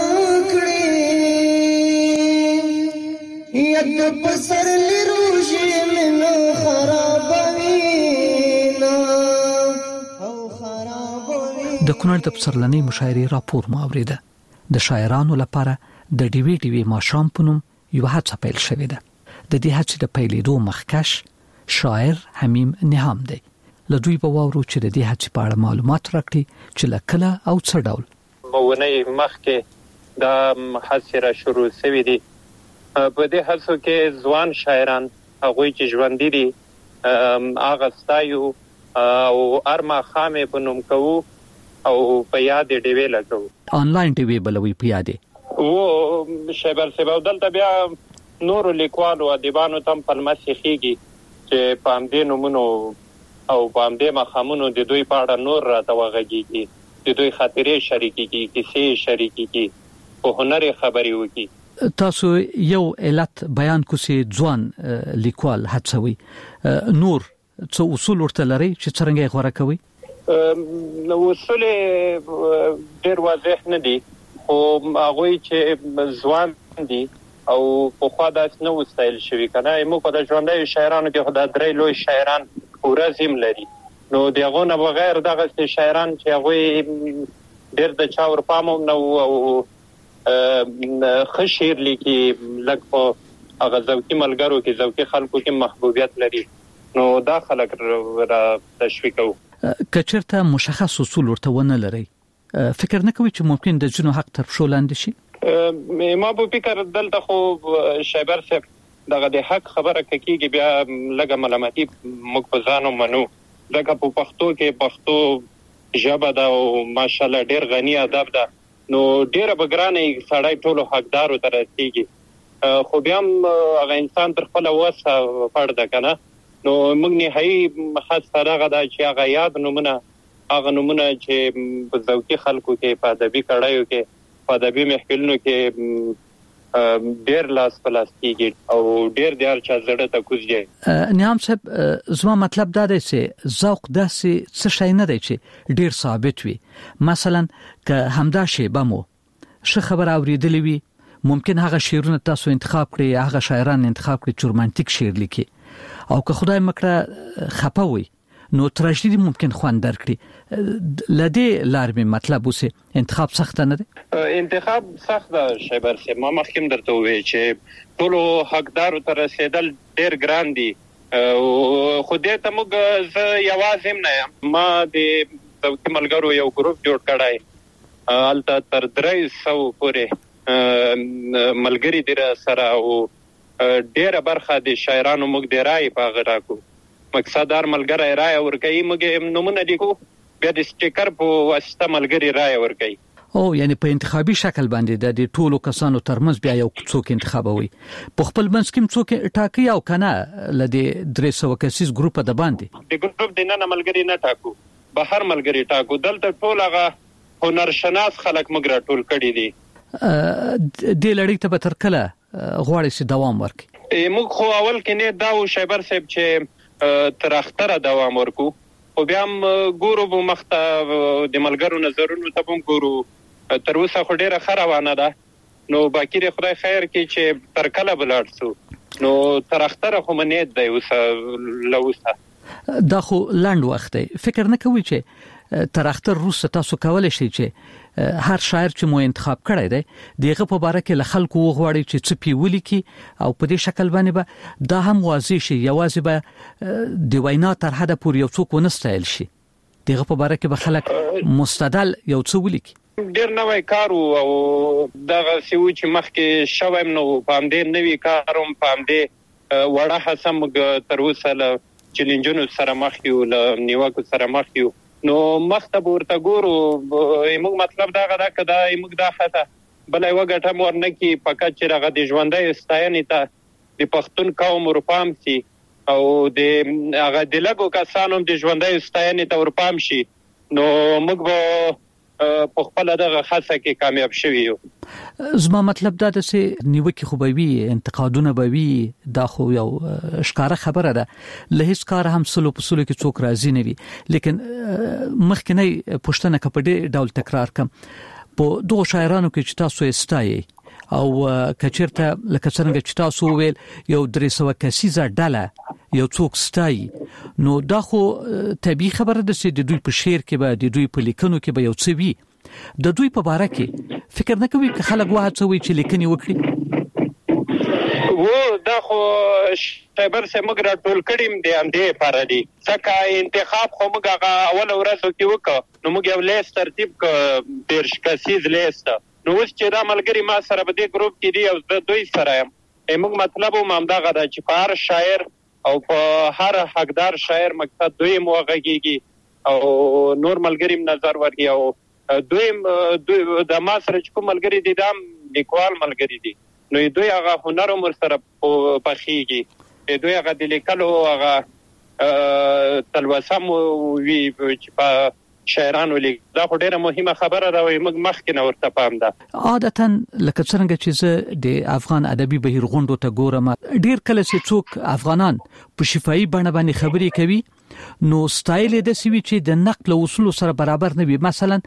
د پسر لروجي من خرابوي نا او خرابوي. د کونړ د پسرلنۍ مشاعرې راپور مو اوریده. د شاعرانو لپاره د ډیوی ډیوی ماشام پونم یو هڅه پیل شوې ده. د دې هڅې د پیلېدو مخکش شاعر حمیم نهام دی. له دوی په واورو چې د دې هڅې په اړه معلومات راکړي چې لکله او څه ډول مونږ مخکې دا هڅه را شروع شوې دي. په دې هڅو کې ځوان شاعران هغه چې ژوند دي هغه ستایو او ارما خامې په نوم کوو او په یاد ډیوی لګو. آنلاین ډیوی بلوي په یاد او شیبل سبا دلته بیا نور لیکوالو ادیبانو تم په مسیخيږي چې پام دې نومونو او پام دې مخامونو د دوی په اړه نور راته وغږیږي د دوی خاطرې شریکيږي کیسې شریکيږي په هنر خبري وکي. تاسو یو علت بیان کوسي ځوان لیکوال هڅوي نور څو اصول ورته لري چې څنګه یې غوړه کوي؟ نو اصول ډېر واضح نه دي او هغه چې ځوان دي او په خوا داس نو وسایل شوی کنه موږ په ژوندۍ شاعرانو کې خدای درې لوی شاعران ورزم لري نو دغه نه بغیر دغه شاعران چې هغه ډېر د چاور پامو نو او ښه شعر لیکي لکه په هغه ذوقي ملګرو کې ذوقي خلکو کې محبوبیت لري نو دا خلک را تشویقو. کچرته مشخص اصول ورته ونه لري فکر نه کوي چې ممکن د جنو حق تر شو لاندې شي؟ ما په فکر دلته خو شایبر صاحب دغه د حق خبره کوي بیا لګه ملامتي موږ په ځانو منو دغه په پښتو کې پښتو ژبه دا او ماشالله ډیر غنی ادب ده نو ډیره بګرانه سړی ټولو حقدارو تر رسیږي خو بیا هغه انسان تر خپل وسه پړ ده کنه نو موږ نه هي خاص طرغه دا چې هغه یاد نمونه هغه نمونه چې په ذوقي خلکو کې په ادبي کړهیو کې په ادبي محفلونو کې ډیر لاس پلاس کیږي او ډیر ډیر چا زړه ته کوزي. نیام صاحب زما مطلب دا دی چې ذوق داسې څه شي نه دی چې ډیر ثابت وي. مثلا که همدا شی بمو ش خبر اوریدلې وي ممکن هغه شعرونه تاسو انتخاب کړئ هغه شاعران انتخاب کړئ چې رومانټیک شعر لیکي او که خدای مکړه خپه وي نو تراژیدي ممکن خوان درکړي لدې لارمه مطلب اوسه انتخاب سخت نه دی. انتخاب سخت ده شایبر صاحب ما مخکې درته وې چې ټول حقدارو تر رسیدل ډیر ګران دي خو دې ته موږ ز یوازې نه یم ما د ذوقي ملګرو یو ګروپ جوړ کړای الته تر درې سو پورې ملګری دي سره او ډیره برخه د شاعرانو موږ د رائے په غراکو مقصدار ملګری رائے ورکړي موږ نمونه لیکو بیا د سټیکر په واسطه ملګری رائے ورکړي او یعنی په انتخابي شکل باندې د ټولو کسانو ترمنځ بیا یو څوک انتخابوي په خپل منځ کې څوک ټاکي او کنه لدی درې سو کسیز ګروپ د باندې د ګروپ د نه ملګری نه ټاکو بهر ملګری ټاکو دلته ټول هغه هنر شناس خلک موږ را ټول کړي دي د لړۍ ته به تر کله غواړي چې دوام ورکړي. موږ خو اول کې نه دا و شایبر صاحب چې تر اختره دوام ورکو او بیا هم ګورو به مخته د ملګرو نظرونو ته هم ګورو تر اوسه خو ډیره خروانه ده نو باقی د خدای خیر کې چې تر کله بلاړ سو نو تر اختره خو منید دی اوسه لوسه دا خو لاند وخت دی فکر نه کوي چې تر اختر روسه تاسو کولای شئ چې هر شاعر چې مو انتخاب کړی دی دغه په اړه کې له خلکو وغواړي چې څه پیولي کی او په دې شکل باندې به دا هم واضح شي یوازې به د وینا تر حده پورې یو څوک ونستایل شي دغه په اړه کې به خلک مستدل یو څه ولیکي. ډیر نوې کار او دغه سیو چې مخکې شوم نو پام دې نوې کاروم پام دې وړه حسم تر اوسه له چیلنجونو سره مخ یو له نیوکو سره مخ یو نو مخته ورته ګورو موږ مطلب دا غدا کدا موږ دا خطه بلای وګټه مور نه کی پکا چې راغ د ژوندۍ ستاینې ته د پښتون قوم ورپام سي او د هغه د لګو کسانو د ژوندۍ ستاینې ته ورپام شي نو موږ به په خپل دغه خاصه کې کامیاب شوي یو. زما مطلب دا ده چې نیوکه خو به وي انتقادونه به وي دا خو یو ښکاره خبره ده له هیڅ کار هم سلو په سلو کې څوک راضي نه وي لیکن مخکنی پښتنه کپډې ډول تکرار کم په دوه شاعرانو کې چې تاسو استایي او کچیرته لکه څنګه چې تاسو ویل یو درې سو کسیزه ډله یو څوک ستایي نو دا خو طبيعي خبره ده چې د دوی په شعر کې به د دوی په لیکنو کې به یو څه وي د دوی په باره کې فکر نه کوي چې خلک وهڅوي چې لیکنې وکړي و دا خو شایبر سه موږ را ټول کړیم د اندې لپاره دي ځکه انتخاب خو موږ هغه اول ورځ کې وکړو نو موږ یو لیست ترتیب ک ډیر کسیز لیست نو اوس چې دا ملګری ما سره په دې ګروپ کې دی او د دوی سره یم موږ مطلب هم دا غدا چې په هر شاعر او په هر حقدار شاعر مقصد دوی موغږیږي او نور ملګری نظر ورګي او دوی د ما سره چې کوم ملګری دي دا لیکوال ملګری دي نو دوی هغه هنر عمر سره پخېږي دوی هغه د لیکلو هغه تلوسم وی چې په شاعرانو لیک دا خو ډیره مهمه خبره ده او موږ مخکې نه ورته پام ده عادتاً لکه څنګه چې زه د افغان ادبي بهیر غونډو ته ګورم ډیر کله چې څوک افغانان په شفاهي بڼه باندې خبرې کوي نو سټایل د سوي چې د نقل اصول سره برابر نه وي مثلا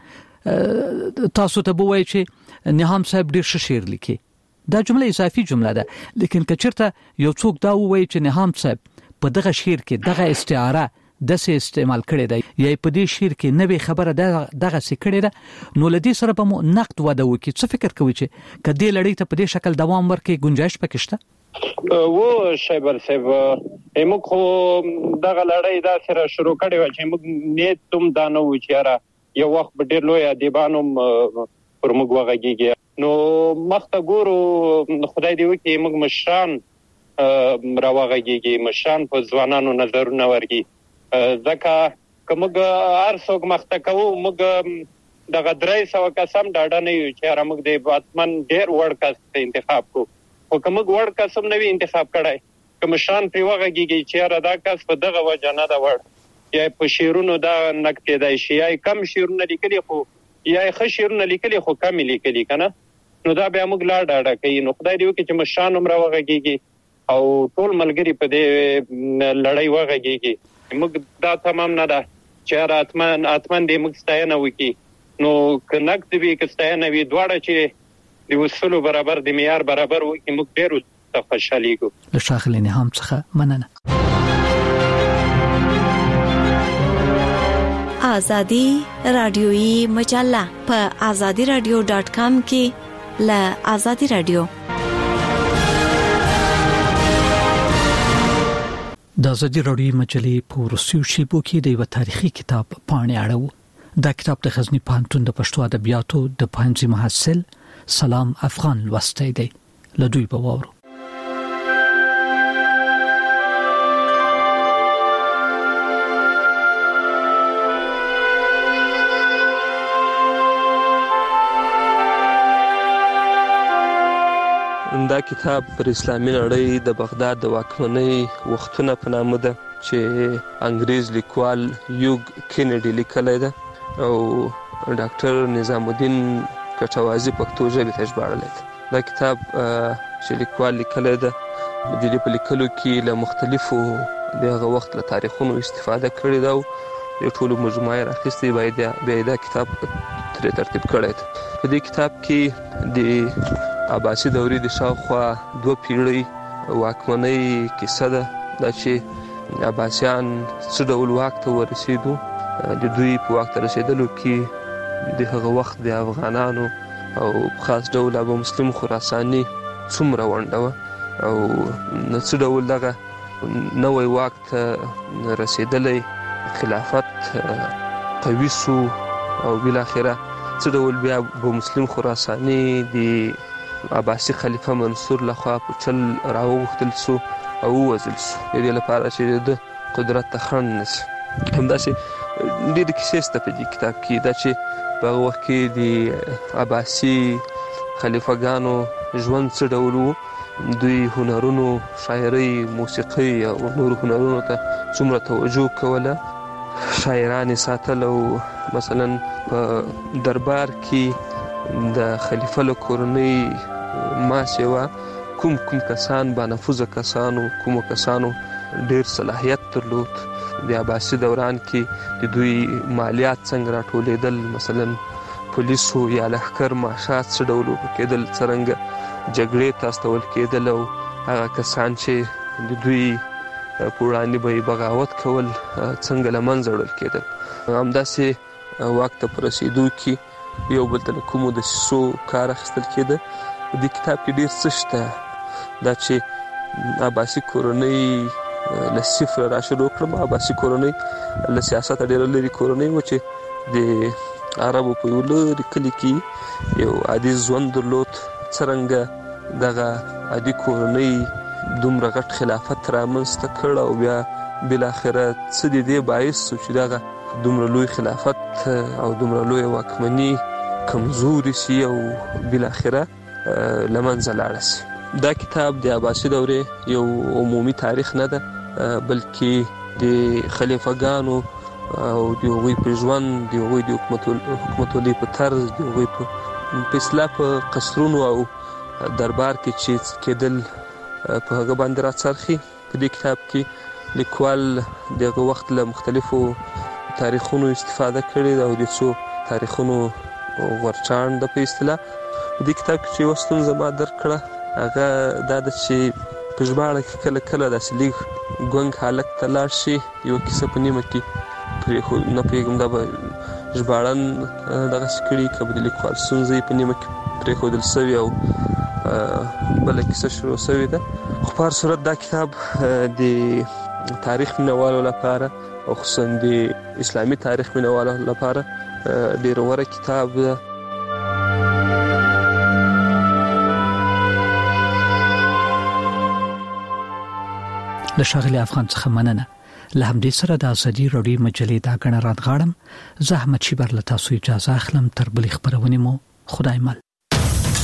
تاسو ته بووي چې نهام صاحب ډیر ښه شعر لیکي دا جمله اضافي جمله ده لیکن کچرته یو څوک دا ووي چې نهام صاحب په دغه شعر کې دغه استعاره د سه استعمال کړي دی یا په دې شعر کې نوې خبره دغه څه کړي ده نو لدی سره په نقد وده وکي څه فکر کوي چې کدی لړۍ ته په دې شکل دوام ورکړي گنجائش پکې شته و شیبر صاحب موږ خو دغه لړۍ دا سره شروع کړې و چې موږ نیت تم دانو چې را یو وخت په ډېر لوی ادیبانو پر موږ وغږیږي نو مخته ګورو خدای دې وکړي موږ مشران راوغږیږي مشران په ځوانانو نظرونه ورګي ځکه کومګ ارڅوک مخته کوو موږ دغه درې سو قسم ډاډه نه یو چې را موږ دې باتمن ډېر وړ کس انتخاب کو او کومګ وړ قسم نه وی انتخاب کړای کوم شان په وغږیږي چې را دا کس په دغه وجه نه دا وړ یا په شیرونو دا نقد کېدای شي یا کم شیرونه لیکلي خو یا ښه شیرونه لیکلي خو کم لیکلي کنه نو دا بیا موږ لا ډاډه کوي نو خدای دې وکړي چې مشان عمر وغږیږي او ټول ملګری په دې لړۍ وغږیږي موږ دا تمام نه ده چې راتمن اتمن دې موږ ستاینه وکړي نو کناک دې کې ستاینه وي دواړه چې د وسلو برابر د معیار برابر وکړي موږ ډېر خوشحالي کو له شاغلی نه هم څخه مننه آزادی رادیویی مجله په آزادی رادیو ډاٹ کام کې له آزادی رادیو د آزادی رادیویی مجلې په روسیو شیبو کې د یو تاریخي کتاب پاڼې اړه دا کتاب د غزنی پوهنتون د پښتو ادبیاتو د پوهنځي محصل سلام افغان لوستی دی له دوی به واورو دا کتاب پر اسلامي نړۍ د بغداد د واکمنۍ وختونه په نامه ده چې انګريز لیکوال یوګ کینیډي لیکلی ده او ډاکټر نظام الدین کټوازی پښتو ژبې ته ژباړلی ده دا کتاب چې لیکوال لیکلی ده د دې په لیکلو کې له مختلفو دغه وخت له تاریخونو استفاده کړې ده او د ټولو مجموعه یې راخیستې باید بیا دا کتاب ترې ترتیب کړی ده په دې کتاب کې د عباسي دورې د شاوخوا دوه پیړۍ واکمنۍ کیسه ده دا چې عباسیان څه ډول واک ته ورسېدو د دوی په واک ته رسېدلو کې د هغه وخت د افغانانو او خاص ډول ابو مسلم خراساني څومره ونډه وه او څه ډول دغه نوی واک ته رسېدلی خلافت قوي سو او بالاخره څه ډول بیا ابو مسلم خراساني د عباسي خلیفہ منصور لخوا په چل راوغتل سو او وزل سو د دې لپاره چې د قدرت ته خنډ نشي همداسې ډېرې کیسې شته په دې کتاب کې دا چې په هغه وخت کې د عباسي خلیفګانو ژوند څه ډول و دوی هنرونو شاعرۍ موسیقۍ او نورو هنرونو ته څومره توجه کوله شاعران ساتل او مثلا په دربار کې د خلیفه له کورنۍ ما سیوا کوم کوم کسان با نفوذه کسانو کوم کسانو ډیر صلاحیت درلود د عباسي دوران کې د دوی مالیات څنګه راټولیدل مثلا پولیسو یا لښکر ماشات څه ډول کېدل څرنګه جګړې ته استول کېدل او هغه کسان چې د دوی په وړاندې به بغاوت کول څنګه له منځه وړل کېدل همداسې واک ته په رسېدو کې یو بل ته له کومو دسیسو کار اخیستل کېده په دې کتاب کې ډېر څه شته دا چې عباسي کورنۍ له صفره را شروع کړم عباسي کورنۍ له سیاسته ډېره لرې کورنۍ وه چې د عربو په یو لرې کلي کې یو عادي ژوند درلود څرنګه دغه عادي کورنۍ دومره غټ خلافت رامنځته کړ او بیا بالاخره څه د دې باعث شو چې دغه دومره لوی خلافت او دومره لوی واکمني کمزوري شي او بالاخره لمنځه لاړه شي دا کتاب د عباسي دورې یو عمومي تاریخ نه ده بلکې د خلیفګانو او د هغوی په ژوند د هغوی د حکومتولۍ په طرز د هغوی په اصطلاح په قصرونو او دربار کې چې کېدل په هغه باندې راڅرخي په دې کتاب کې لیکوال دغه وخت له مختلفو تاریخونو استفاده کړې او د څو تاریخونو ورچاڼ د په اصطلاح په دې کتاب کې چې یوه ستونزه ما درک کړه هغه دا ده چې په ژباړه کې کله کله داسې لیک ګونګ حالت ته لاړ شي یو کیسه په نیمه کې پرې خو نه پیغام دا به ژباړن دغه سکړي کبه د لیکوال سنځي په نیمه کې پرې خو دل سوي او بل کیسه شروع شوې ده. خو په هر صورت دا کتاب د تاریخ مینوالو لپاره او خصوصا د اسلامي تاریخ مینوالو لپاره ډیر غوره کتاب ده. له شاغلي افغان څخه مننه. له همدې سره د ازادي رادیو مجلې دا غنرات غاړم. زه احمد شیبر له تاسو اجازه اخلم. تر بلې خبرونه مو خدای مل.